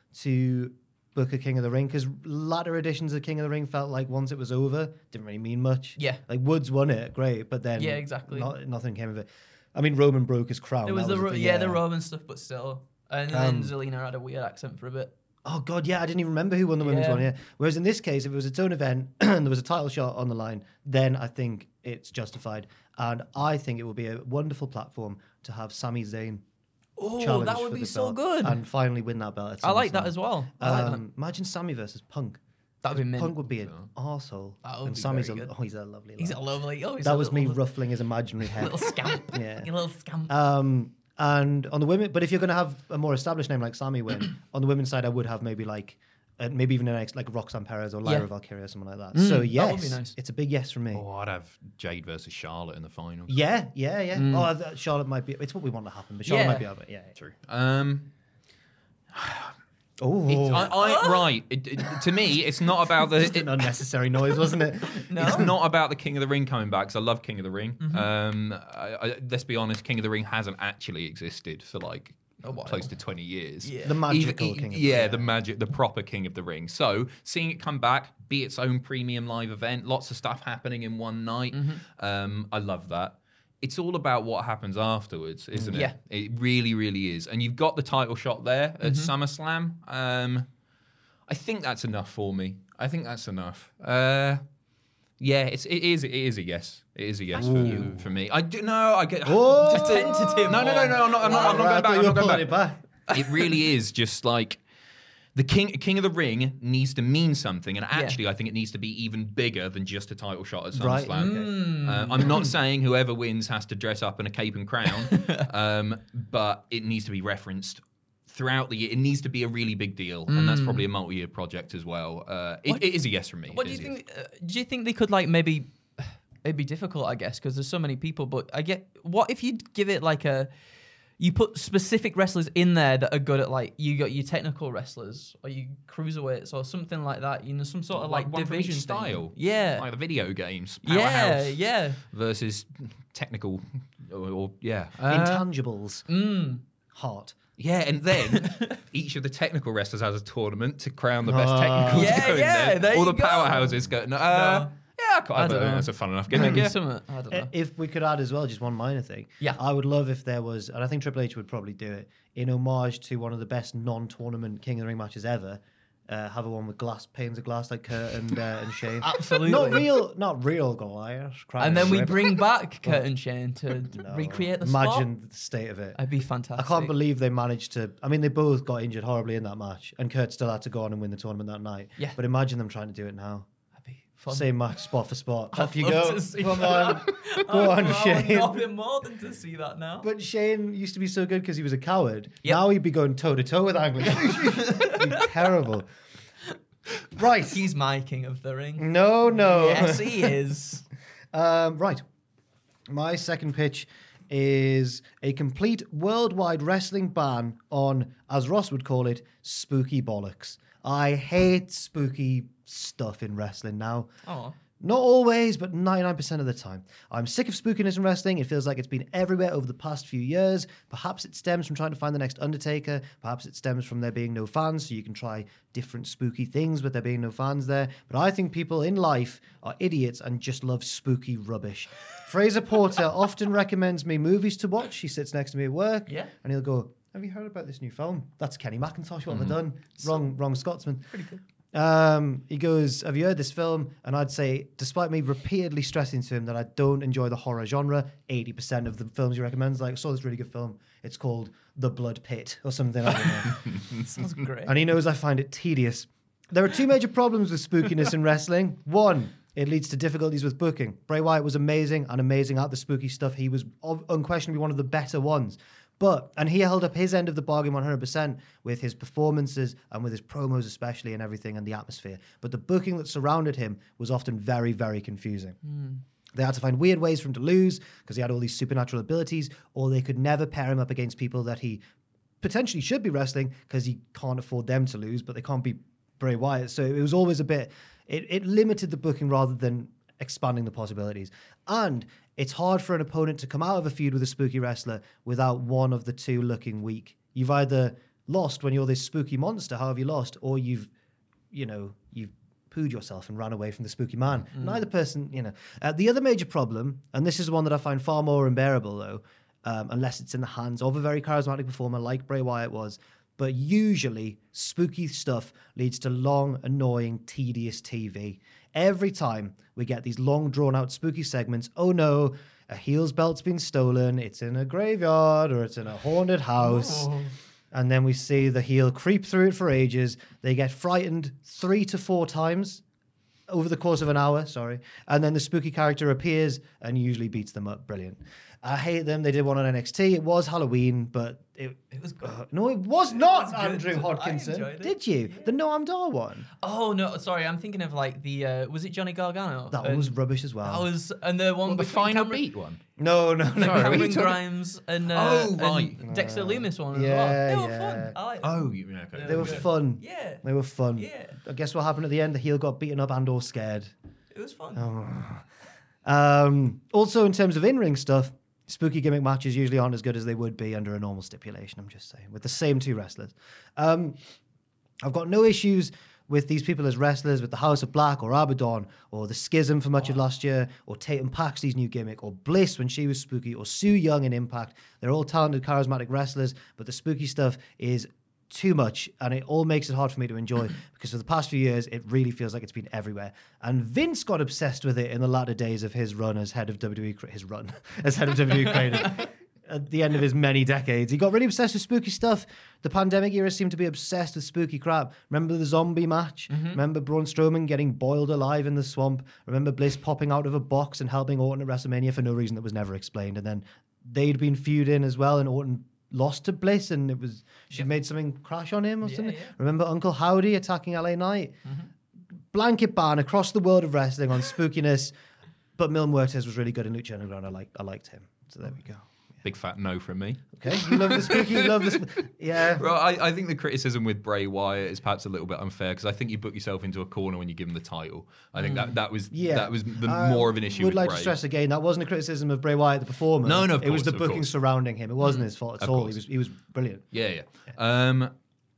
Speaker 4: to book a King of the Ring, because latter editions of King of the Ring felt like once it was over, didn't really mean much.
Speaker 6: Yeah.
Speaker 4: Like Woods won it, great, but then
Speaker 6: Yeah, exactly.
Speaker 4: not, nothing came of it. I mean, Roman broke his crown.
Speaker 6: There was
Speaker 4: That
Speaker 6: the, Ro-
Speaker 4: thing,
Speaker 6: yeah, the Roman stuff, but still. And then
Speaker 4: Um,
Speaker 6: Zelina had a weird accent for a bit.
Speaker 4: Oh, God, yeah, I didn't even remember who won the women's
Speaker 6: Yeah.
Speaker 4: one, yeah. Whereas in this case, if it was its own event and there was a title shot on the line, then I think it's justified. And I think it would be a wonderful platform to have Sami Zayn
Speaker 6: Oh,
Speaker 4: challenge
Speaker 6: that would
Speaker 4: for
Speaker 6: be
Speaker 4: the
Speaker 6: so
Speaker 4: belt
Speaker 6: good.
Speaker 4: and finally win that belt. At
Speaker 6: I like that
Speaker 4: SummerSlam.
Speaker 6: as well. I like
Speaker 4: Um, imagine Sami versus Punk.
Speaker 6: That'd be mint.
Speaker 4: Punk would be an arsehole.
Speaker 6: That would
Speaker 4: And
Speaker 6: be
Speaker 4: Sami's a,
Speaker 6: very good.
Speaker 4: oh, he's a lovely lad.
Speaker 6: He's a lovely. Oh, he's
Speaker 4: that
Speaker 6: a
Speaker 4: was
Speaker 6: little,
Speaker 4: me ruffling his imaginary head.
Speaker 6: little scamp.
Speaker 4: Yeah.
Speaker 6: You little scamp.
Speaker 4: Um, and on the women, but if you're going to have a more established name like Sami win, on the women's side, I would have maybe like, uh, maybe even an ex like Roxanne Perez or Lyra
Speaker 6: Yeah.
Speaker 4: Valkyria or something like that.
Speaker 6: Mm,
Speaker 4: so
Speaker 6: that
Speaker 4: yes,
Speaker 6: would be nice.
Speaker 4: it's a big yes from me.
Speaker 5: Oh, I'd have Jade versus Charlotte in the finals.
Speaker 4: Yeah, yeah, yeah. Oh, th- Charlotte might be. It's what we want to happen, but Charlotte
Speaker 6: Yeah.
Speaker 4: might be over. Yeah, yeah.
Speaker 5: True. Um,
Speaker 4: Oh,
Speaker 5: It's, I, I, right. It, it, to me, it's not about the.
Speaker 4: Just an unnecessary noise, wasn't it?
Speaker 6: No.
Speaker 5: It's not about the King of the Ring coming back, because I love King of the Ring.
Speaker 6: Mm-hmm.
Speaker 5: Um, I, I, let's be honest, King of the Ring hasn't actually existed for like close to twenty years.
Speaker 6: Yeah.
Speaker 4: The magical
Speaker 5: Even-
Speaker 4: King of the
Speaker 5: yeah,
Speaker 4: Ring.
Speaker 5: the magic, the proper King of the Ring. So seeing it come back, be its own premium live event, lots of stuff happening in one night.
Speaker 6: Mm-hmm.
Speaker 5: Um, I love that. It's all about what happens afterwards, isn't it?
Speaker 6: Yeah.
Speaker 5: It really, really is. And you've got the title shot there at
Speaker 6: Mm-hmm.
Speaker 5: SummerSlam. Um, I think that's enough for me. I think that's enough. Uh, yeah, it's it is it is a yes. It is a yes for, for me. I do no. I get
Speaker 4: Oh,
Speaker 6: Just tentative.
Speaker 5: no, no, no, no. I'm not. I'm not, I'm not
Speaker 4: I
Speaker 5: going
Speaker 4: thought
Speaker 5: back.
Speaker 4: you
Speaker 5: I'm
Speaker 4: were
Speaker 5: not going
Speaker 4: pulling
Speaker 5: back.
Speaker 4: it back.
Speaker 5: It really is just like the King King of the Ring needs to mean something, and actually, I think it needs to be even bigger than just a title shot at
Speaker 4: Right,
Speaker 5: SummerSlam. Uh, I'm not saying whoever wins has to dress up in a cape and crown, um, but it needs to be referenced throughout the year. It needs to be a really big deal, and that's probably a multi-year project as well. Uh, it, it is a yes from me.
Speaker 6: What
Speaker 5: It
Speaker 6: do you
Speaker 5: is a yes.
Speaker 6: think? Uh, do you think they could like maybe? It'd be difficult, I guess, because there's so many people. But I get what if you give it like a, you put specific wrestlers in there that are good at like you got your technical wrestlers or you cruiserweights or something like that. You know, some sort of like,
Speaker 5: one from each
Speaker 6: division
Speaker 5: style,
Speaker 6: thing. Yeah,
Speaker 5: like the video games,
Speaker 6: yeah,
Speaker 5: Powerhouse
Speaker 6: yeah.
Speaker 5: versus technical, or, or yeah,
Speaker 4: Intangibles.
Speaker 6: Mm.
Speaker 4: Heart.
Speaker 5: Yeah, and then each of the technical wrestlers has a tournament to crown the best
Speaker 4: Oh.
Speaker 5: technicals
Speaker 6: Yeah,
Speaker 5: going
Speaker 6: yeah,
Speaker 5: there.
Speaker 6: there
Speaker 5: All
Speaker 6: you
Speaker 5: the
Speaker 6: go.
Speaker 5: powerhouses go. No, uh, yeah, I, quite- I
Speaker 6: I
Speaker 5: don't
Speaker 6: don't
Speaker 5: know.
Speaker 6: know.
Speaker 5: That's a fun enough
Speaker 6: Maybe
Speaker 5: gimmick. Yeah.
Speaker 6: something. I don't know.
Speaker 4: If we could add as well, just one minor thing.
Speaker 6: Yeah.
Speaker 4: I would love if there was, and I think Triple H would probably do it, in homage to one of the best non-tournament King of the Ring matches ever. Uh, have a one with glass panes of glass like Kurt and uh, and Shane.
Speaker 6: Absolutely.
Speaker 4: Not real, not real Goliath. crying
Speaker 6: And then we
Speaker 4: rip.
Speaker 6: bring back Kurt and Shane to
Speaker 4: No.
Speaker 6: recreate the
Speaker 4: Imagine
Speaker 6: spot.
Speaker 4: the state of it.
Speaker 6: I'd be
Speaker 4: I
Speaker 6: fantastic.
Speaker 4: can't believe they managed to. I mean, they both got injured horribly in that match, and Kurt still had to go on and win the tournament that night.
Speaker 6: Yeah.
Speaker 4: But imagine them trying to do it now.
Speaker 6: That'd be fun.
Speaker 4: Same match, spot for spot.
Speaker 6: I'd
Speaker 4: Off you
Speaker 6: love
Speaker 4: go.
Speaker 6: to see
Speaker 4: Come
Speaker 6: that.
Speaker 4: on. Go on,
Speaker 6: I want
Speaker 4: Shane.
Speaker 6: nothing more than to see that now.
Speaker 4: But Shane used to be so good because he was a coward.
Speaker 6: Yep.
Speaker 4: Now he'd be going toe to toe with Angle. It'd be terrible. Right.
Speaker 6: He's my King of the Ring.
Speaker 4: No, no.
Speaker 6: Yes, he is.
Speaker 4: Um, right. My second pitch is a complete worldwide wrestling ban on, as Ross would call it, spooky bollocks. I hate spooky stuff in wrestling now.
Speaker 6: Oh.
Speaker 4: Not always, but ninety-nine percent of the time. I'm sick of spookiness in wrestling. It feels like it's been everywhere over the past few years. Perhaps it stems from trying to find the next Undertaker. Perhaps it stems from there being no fans, so you can try different spooky things with there being no fans there. But I think people in life are idiots and just love spooky rubbish. Fraser Porter often recommends me movies to watch. He sits next to me at work,
Speaker 6: Yeah.
Speaker 4: and he'll go, "Have you heard about this new film? That's Kenny McIntosh. What have I done? Wrong, wrong Scotsman."
Speaker 6: Pretty good.
Speaker 4: Um, he goes, "Have you heard this film?" And I'd say, despite me repeatedly stressing to him that I don't enjoy the horror genre, eighty percent of the films he recommends, like, I saw this really good film. It's called The Blood Pit or something. I don't know.
Speaker 6: Sounds great.
Speaker 4: And he knows I find it tedious. There are two major problems with spookiness in wrestling. One, it leads to difficulties with booking. Bray Wyatt was amazing and amazing at the spooky stuff. He was unquestionably one of the better ones. But, and he held up his end of the bargain one hundred percent with his performances and with his promos especially and everything and the atmosphere. But the booking that surrounded him was often very, very confusing. Mm. They had to find weird ways for him to lose because he had all these supernatural abilities, or they could never pair him up against people that he potentially should be wrestling because he can't afford them to lose, but they can't be Bray Wyatt. So it was always a bit, it, it limited the booking rather than expanding the possibilities. And it's hard for an opponent to come out of a feud with a spooky wrestler without one of the two looking weak. You've either lost when you're this spooky monster, how have you lost, or you've, you know, you've pooed yourself and ran away from the spooky man. Mm. Neither person, you know. Uh, the other major problem, and this is one that I find far more unbearable though, um, unless it's in the hands of a very charismatic performer like Bray Wyatt was, but usually spooky stuff leads to long, annoying, tedious T V. Every time we get these long, drawn-out spooky segments, oh no, a heel's belt's been stolen, it's in a graveyard, or it's in a haunted house. Oh. And then we see the heel creep through it for ages. They get frightened three to four times over the course of an hour, sorry. And then the spooky character appears and usually beats them up. Brilliant. I hate them. They did one on N X T. It was Halloween, but it,
Speaker 6: It was good.
Speaker 4: uh, no, it was not.
Speaker 6: was good.
Speaker 4: Andrew
Speaker 6: I
Speaker 4: Hodkinson,
Speaker 6: enjoyed it.
Speaker 4: did you? The Noam Dar one.
Speaker 6: Oh no, sorry, I'm thinking of like the uh, was it Johnny Gargano?
Speaker 4: That one
Speaker 6: And
Speaker 4: was rubbish as well.
Speaker 6: That was and the one
Speaker 5: Well, the
Speaker 6: between
Speaker 5: final
Speaker 6: Cameron,
Speaker 5: beat one.
Speaker 4: no, no, no.
Speaker 5: Sorry, what are you
Speaker 6: Cameron
Speaker 5: talking-
Speaker 6: Grimes and uh,
Speaker 5: Oh,
Speaker 6: and
Speaker 5: right.
Speaker 6: Dexter Loomis one as
Speaker 4: yeah,
Speaker 6: well. They were
Speaker 4: yeah.
Speaker 6: fun. I like them.
Speaker 5: Oh, you- yeah, okay.
Speaker 4: They were
Speaker 6: good.
Speaker 4: fun.
Speaker 6: Yeah.
Speaker 4: They were fun.
Speaker 6: Yeah.
Speaker 4: I guess what happened at the end? The heel got beaten up and or scared.
Speaker 6: It was fun.
Speaker 4: Oh. Um, also, in terms of in-ring stuff, spooky gimmick matches usually aren't as good as they would be under a normal stipulation, I'm just saying, with the same two wrestlers. Um, I've got no issues with these people as wrestlers, with the House of Black or Abaddon or the Schism for much of last year or Tatum Paxley's new gimmick or Bliss when she was spooky or Sue Young in Impact. They're all talented, charismatic wrestlers, but the spooky stuff is too much and it all makes it hard for me to enjoy because for the past few years it really feels like it's been everywhere, and Vince got obsessed with it in the latter days of his run as head of W W E cre- his run as head of W W E creative at the end of his many decades. He got really obsessed with spooky stuff. The pandemic era seemed to be obsessed with spooky crap. Remember the zombie match?
Speaker 6: Mm-hmm.
Speaker 4: Remember Braun Strowman getting boiled alive in the swamp? Remember Bliss popping out of a box and helping Orton at WrestleMania for no reason that was never explained? And then they'd been feuding as well, and Orton lost to Bliss, and it was she
Speaker 6: Yep.
Speaker 4: made something crash on him or
Speaker 6: Yeah,
Speaker 4: something.
Speaker 6: yeah.
Speaker 4: Remember Uncle Howdy attacking L A Knight? Blanket ban across the world of wrestling on spookiness, but Mil Muertes was really good in Lucha Underground. I like I liked him. So there we go.
Speaker 5: Big fat no from me.
Speaker 4: Okay, you love the spooky, you love the sp- yeah.
Speaker 5: Well, I, I think the criticism with Bray Wyatt is perhaps a little bit unfair because I think you book yourself into a corner when you give him the title. I think that that was
Speaker 4: Yeah,
Speaker 5: that was the
Speaker 4: Uh,
Speaker 5: more of an issue.
Speaker 4: Would
Speaker 5: with
Speaker 4: like
Speaker 5: Bray.
Speaker 4: to stress again that wasn't a criticism of Bray Wyatt, the performer.
Speaker 5: No, no, of
Speaker 4: it was
Speaker 5: course,
Speaker 4: the
Speaker 5: of
Speaker 4: booking
Speaker 5: course.
Speaker 4: surrounding him. It wasn't his fault at
Speaker 5: Of
Speaker 4: all.
Speaker 5: course.
Speaker 4: He was he was brilliant.
Speaker 5: Yeah, yeah. Um,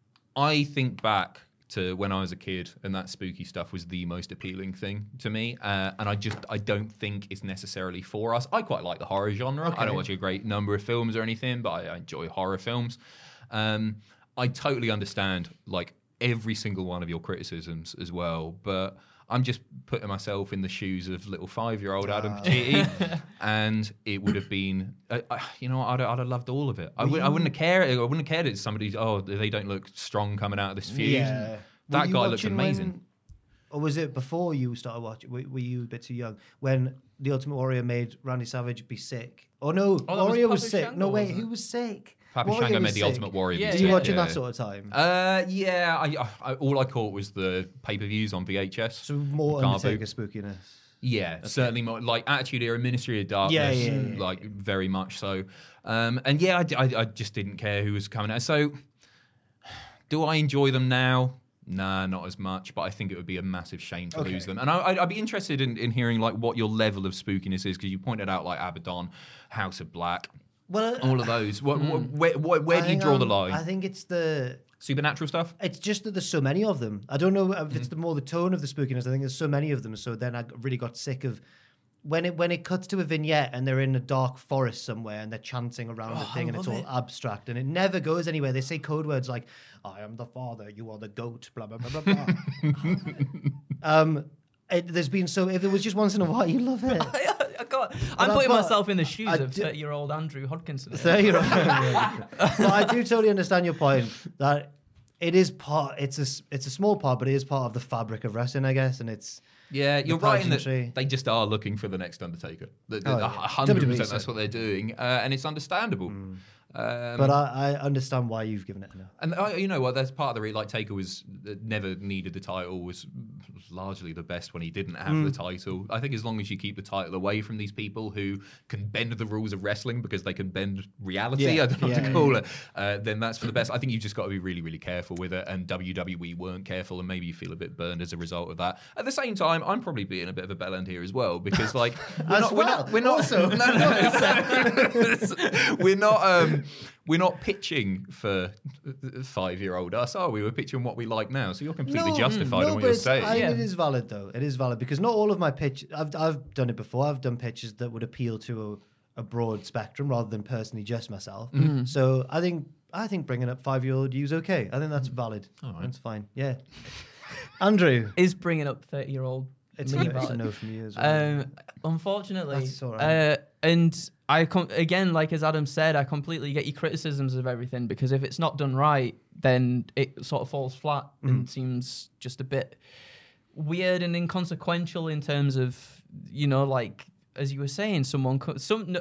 Speaker 5: I think back to when I was a kid, and that spooky stuff was the most appealing thing to me. Uh, and I just, I don't think it's necessarily for us. I quite like the horror genre. I don't watch a great number of films or anything, but I, I enjoy horror films. Um, I totally understand, like, every single one of your criticisms as well, but I'm just putting myself in the shoes of little five-year-old Adam Pacitti, and it would have been, uh, uh, you know, I'd, I'd have loved all of it. I, would, I wouldn't have cared. I wouldn't have cared if somebody's, oh, they don't look strong coming out of this feud.
Speaker 4: Yeah. Were
Speaker 5: That
Speaker 4: you
Speaker 5: guy looks
Speaker 4: watching
Speaker 5: amazing.
Speaker 4: when- or was it before you started watching? Were, were you a bit too young when the Ultimate Warrior made Randy Savage be sick? Oh no,
Speaker 6: Oh, that was
Speaker 4: Warrior was,
Speaker 6: Papa
Speaker 4: sick.
Speaker 6: Shango,
Speaker 4: no wait,
Speaker 6: wasn't
Speaker 4: who
Speaker 6: it?
Speaker 4: was sick?
Speaker 5: Papa
Speaker 4: Warrior
Speaker 5: Shango
Speaker 4: was
Speaker 5: made the
Speaker 4: sick.
Speaker 5: Ultimate Warrior.
Speaker 6: Yeah,
Speaker 5: be
Speaker 4: Were you
Speaker 5: sick,
Speaker 4: watching
Speaker 5: yeah.
Speaker 4: that sort of time?
Speaker 5: Uh, yeah, I, I, all I caught was the pay-per-views on V H S.
Speaker 4: so more
Speaker 5: Can't
Speaker 4: Undertaker
Speaker 5: boot.
Speaker 4: spookiness.
Speaker 5: Yeah, certainly more like Attitude Era, Ministry of Darkness,
Speaker 4: Yeah, yeah, yeah, yeah.
Speaker 5: like very much so. Um, and yeah, I, I, I just didn't care who was coming out. So, do I enjoy them now? Nah, not as much. But I think it would be a massive shame to
Speaker 4: Okay.
Speaker 5: lose them. And I, I'd, I'd be interested in, in hearing like what your level of spookiness is because you pointed out like Abaddon, House of Black,
Speaker 4: Well,
Speaker 5: all of those. What, what, where where, where
Speaker 4: I
Speaker 5: do you
Speaker 4: think,
Speaker 5: draw the
Speaker 4: um,
Speaker 5: line?
Speaker 4: I think it's the
Speaker 5: Supernatural stuff.
Speaker 4: It's just that there's so many of them. I don't know if
Speaker 5: Mm-hmm.
Speaker 4: it's the more the tone of the spookiness. I think there's so many of them. So then I really got sick of when it when it cuts to a vignette and they're in a dark forest somewhere and they're chanting around the
Speaker 6: Oh,
Speaker 4: thing
Speaker 6: I
Speaker 4: and it's
Speaker 6: love
Speaker 4: all
Speaker 6: it.
Speaker 4: abstract and it never goes anywhere. They say code words like "I am the father, you are the goat," blah blah blah blah blah. um, it, there's been so if it was just once in a while, you love it.
Speaker 6: I can't, I'm
Speaker 4: I-
Speaker 6: putting
Speaker 4: but
Speaker 6: myself in the shoes
Speaker 4: I
Speaker 6: of
Speaker 4: do-
Speaker 6: thirty-year-old Andrew Hodkinson. here.
Speaker 4: So you're but I do totally understand your point that it is part. It's a s- it's a small part, but it is part of the fabric of wrestling, I guess, and it's.
Speaker 5: Yeah, you're right in that
Speaker 4: pageantry.
Speaker 5: they just are looking for the next Undertaker. The- the-
Speaker 4: Oh,
Speaker 5: a
Speaker 4: yeah.
Speaker 5: hundred
Speaker 4: W W E
Speaker 5: percent, that's
Speaker 4: said.
Speaker 5: what they're doing, uh, and it's understandable. Um,
Speaker 4: But I, I understand why you've given it a no.
Speaker 5: and uh, you know what? That's part of the re- like Taker was uh, never needed the title. Was largely the best when he didn't have
Speaker 4: Mm.
Speaker 5: the title. I think as long as you keep the title away from these people who can bend the rules of wrestling because they can bend reality,
Speaker 4: Yeah,
Speaker 5: I don't know
Speaker 4: yeah,
Speaker 5: what to
Speaker 4: yeah,
Speaker 5: call
Speaker 4: yeah.
Speaker 5: it. Uh, then that's for the best. I think you've just got to be really, really careful with it. And W W E weren't careful, and maybe you feel a bit burned as a result of that. At the same time, I'm probably being a bit of a bellend here as well because like we're
Speaker 4: As
Speaker 5: not, we're
Speaker 4: well.
Speaker 5: not, we're not,
Speaker 4: Also.
Speaker 5: no, no, no. we're not, um, we're not pitching for five-year-old us, are we? We're pitching what we like now. So you're completely justified in what
Speaker 4: but
Speaker 5: you're
Speaker 4: it's-
Speaker 5: saying.
Speaker 4: I,
Speaker 6: Yeah.
Speaker 4: it is valid though. It is valid because not all of my pitch. I've I've done it before. I've done pitches that would appeal to a, a broad spectrum rather than personally just myself.
Speaker 5: Mm-hmm.
Speaker 4: So I think I think bringing up five year old you's okay. I think that's valid.
Speaker 5: All right.
Speaker 4: That's fine. Yeah. Andrew,
Speaker 6: Is bringing up thirty-year-old
Speaker 4: it's,
Speaker 6: me
Speaker 4: a, it's a
Speaker 6: valid?
Speaker 4: no from you as well.
Speaker 6: Um, unfortunately,
Speaker 4: That's all right.
Speaker 6: uh, and I com- again, like as Adam said, I completely get your criticisms of everything because if it's not done right, then it sort of falls flat
Speaker 4: Mm.
Speaker 6: and seems just a bit weird and inconsequential in terms of you know, like as you were saying, someone co- some. No,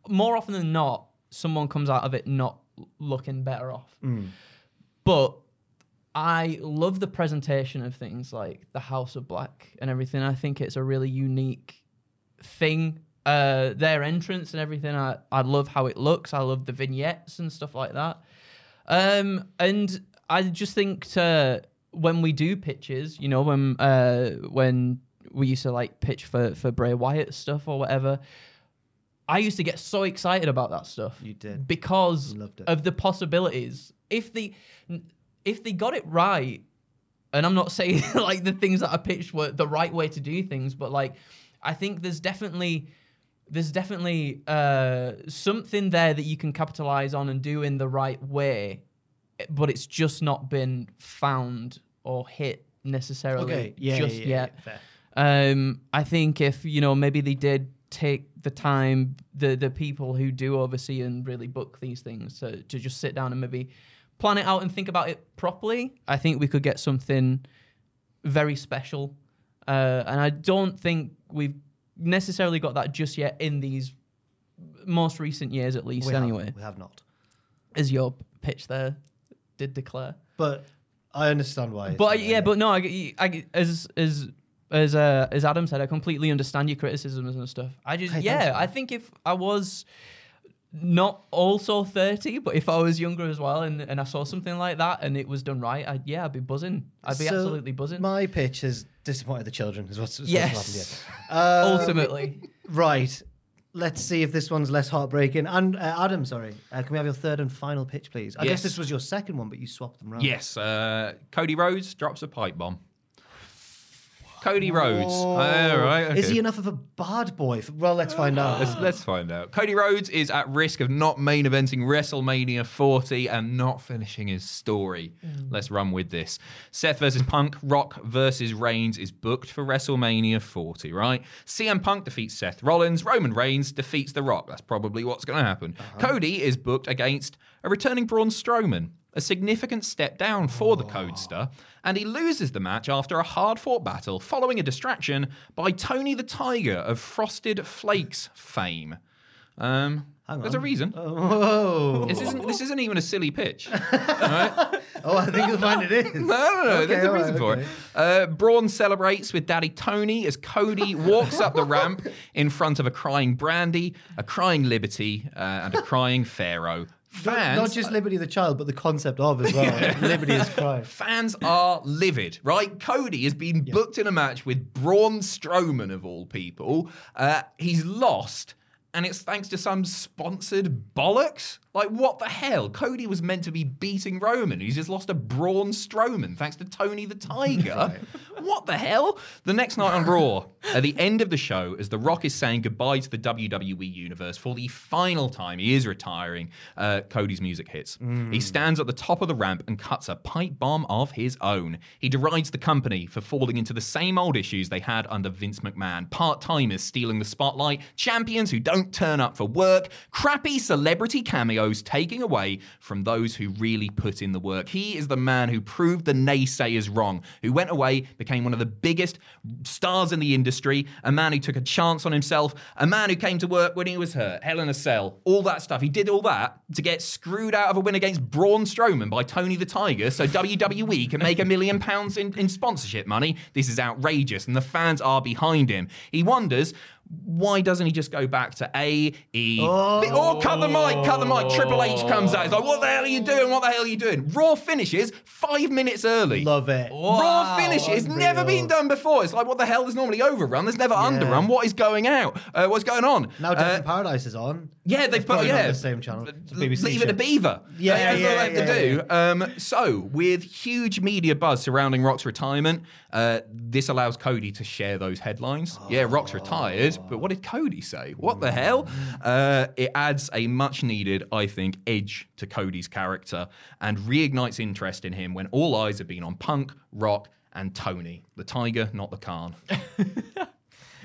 Speaker 6: more often than not, someone comes out of it not looking better off.
Speaker 4: Mm.
Speaker 6: But I love the presentation of things like the House of Black and everything. I think it's a really unique thing. Uh, their entrance and everything, I, I love how it looks. I love the vignettes and stuff like that. Um, and I just think to, when we do pitches, you know, when uh, when we used to like pitch for, for Bray Wyatt stuff or whatever, I used to get so excited about that stuff.
Speaker 4: You did.
Speaker 6: Because
Speaker 4: Loved it.
Speaker 6: of the possibilities. If they, if they got it right, and I'm not saying like the things that I pitched were the right way to do things, but like, I think there's definitely... There's definitely uh, something there that you can capitalize on and do in the right way, but it's just not been found or hit necessarily
Speaker 4: Okay, yeah,
Speaker 6: just
Speaker 4: yeah,
Speaker 6: yet.
Speaker 4: yeah, fair.
Speaker 6: Um, I think if, you know, maybe they did take the time, the the people who do oversee and really book these things to, to just sit down and maybe plan it out and think about it properly, I think we could get something very special. Uh, and I don't think we've necessarily got that just yet in these most recent years, at least.
Speaker 4: We have-
Speaker 6: anyway,
Speaker 4: we have not.
Speaker 6: as your pitch there did declare.
Speaker 4: But I understand why. it's
Speaker 6: But
Speaker 4: not
Speaker 6: yeah,
Speaker 4: there.
Speaker 6: but no, I, I, as as as uh, as Adam said, I completely understand your criticisms and stuff. I just
Speaker 4: Hey,
Speaker 6: yeah,
Speaker 4: thanks, man.
Speaker 6: I think if I was not also thirty, but if I was younger as well, and, and I saw something like that and it was done right, I'd, yeah, I'd be buzzing. I'd be
Speaker 4: So
Speaker 6: absolutely buzzing.
Speaker 4: My pitch has disappointed the children. Is what's, is
Speaker 6: Yes.
Speaker 4: what's happened here. Uh,
Speaker 6: Ultimately,
Speaker 4: Right. Let's see if this one's less heartbreaking. And uh, Adam, sorry, uh, can we have your third and final pitch, please? I
Speaker 5: Yes.
Speaker 4: guess this was your second one, but you swapped them around.
Speaker 5: Yes, uh, Cody Rhodes drops a pipe bomb. Cody Rhodes.
Speaker 4: Oh.
Speaker 5: All right, okay.
Speaker 4: Is he enough of a bad boy? For, well, let's find out.
Speaker 5: Let's, let's find out. Cody Rhodes is at risk of not main eventing WrestleMania forty and not finishing his story. Let's run with this. Seth versus Punk, Rock versus Reigns is booked for WrestleMania forty, right? C M Punk defeats Seth Rollins. Roman Reigns defeats The Rock. That's probably what's going to happen. Cody is booked against a returning Braun Strowman. A significant step down for the Codester, and he loses the match after a hard-fought battle following a distraction by Tony the Tiger of Frosted Flakes fame. Um,
Speaker 4: Hang
Speaker 5: there's a
Speaker 4: on.
Speaker 5: reason.
Speaker 4: Oh.
Speaker 5: This isn't, this isn't even a silly pitch.
Speaker 4: oh, I think you'll find it is.
Speaker 5: No, no, no.
Speaker 4: Okay,
Speaker 5: There's a
Speaker 4: all
Speaker 5: reason
Speaker 4: right,
Speaker 5: for
Speaker 4: okay.
Speaker 5: it. Uh, Braun celebrates with Daddy Tony as Cody walks up the ramp in front of a crying Brandy, a crying Liberty, uh, and a crying Pharaoh.
Speaker 4: Not,
Speaker 5: Fans,
Speaker 4: not just Liberty the child, but the concept of as well. Liberty is crime.
Speaker 5: Fans are livid, right? Cody has been booked in a match with Braun Strowman, of all people. Uh, he's lost, and it's thanks to some sponsored bollocks. Like, what the hell? Cody was meant to be beating Roman. He's just lost to Braun Strowman thanks to Tony the Tiger. What the hell? The next night on Raw, at the end of the show, as The Rock is saying goodbye to the W W E Universe for the final time, he is retiring, uh, Cody's music hits. He stands at the top of the ramp and cuts a pipe bomb of his own. He derides the company for falling into the same old issues they had under Vince McMahon. Part-timers stealing the spotlight, champions who don't turn up for work, crappy celebrity cameos taking away from those who really put in the work. He is the man who proved the naysayers wrong, who went away, became one of the biggest stars in the industry, a man who took a chance on himself, a man who came to work when he was hurt, Hell in a Cell, all that stuff. He did all that to get screwed out of a win against Braun Strowman by Tony the Tiger so W W E can make a million pounds in, in sponsorship money. This is outrageous, and the fans are behind him. He wonders, why doesn't he just go back to A E? Oh, cut the mic, cut the mic. Triple H comes out. He's like, what the hell are you doing? What the hell are you doing? Raw finishes five minutes early.
Speaker 4: Love it.
Speaker 5: Raw finish. It's
Speaker 4: unreal.
Speaker 5: never been done before. It's like, what the hell? There's normally overrun. There's never underrun. What is going out? Uh, what's going on?
Speaker 4: Now Death
Speaker 5: Uh,
Speaker 4: in Paradise is on.
Speaker 5: yeah, they've
Speaker 4: It's
Speaker 5: put
Speaker 4: probably not
Speaker 5: yeah
Speaker 4: the same channel. It's a B B C
Speaker 5: Leave it
Speaker 4: show.
Speaker 5: a beaver.
Speaker 4: Yeah,
Speaker 5: that's
Speaker 4: yeah,
Speaker 5: what they have
Speaker 4: yeah,
Speaker 5: to do. Um, so, with huge media buzz surrounding Rock's retirement, uh, this allows Cody to share those headlines. Yeah, Rock's retired, but what did Cody say? What the hell? Uh, it adds a much-needed, I think, edge to Cody's character and reignites interest in him when all eyes have been on Punk, Rock, and Tony, the Tiger, not the Khan.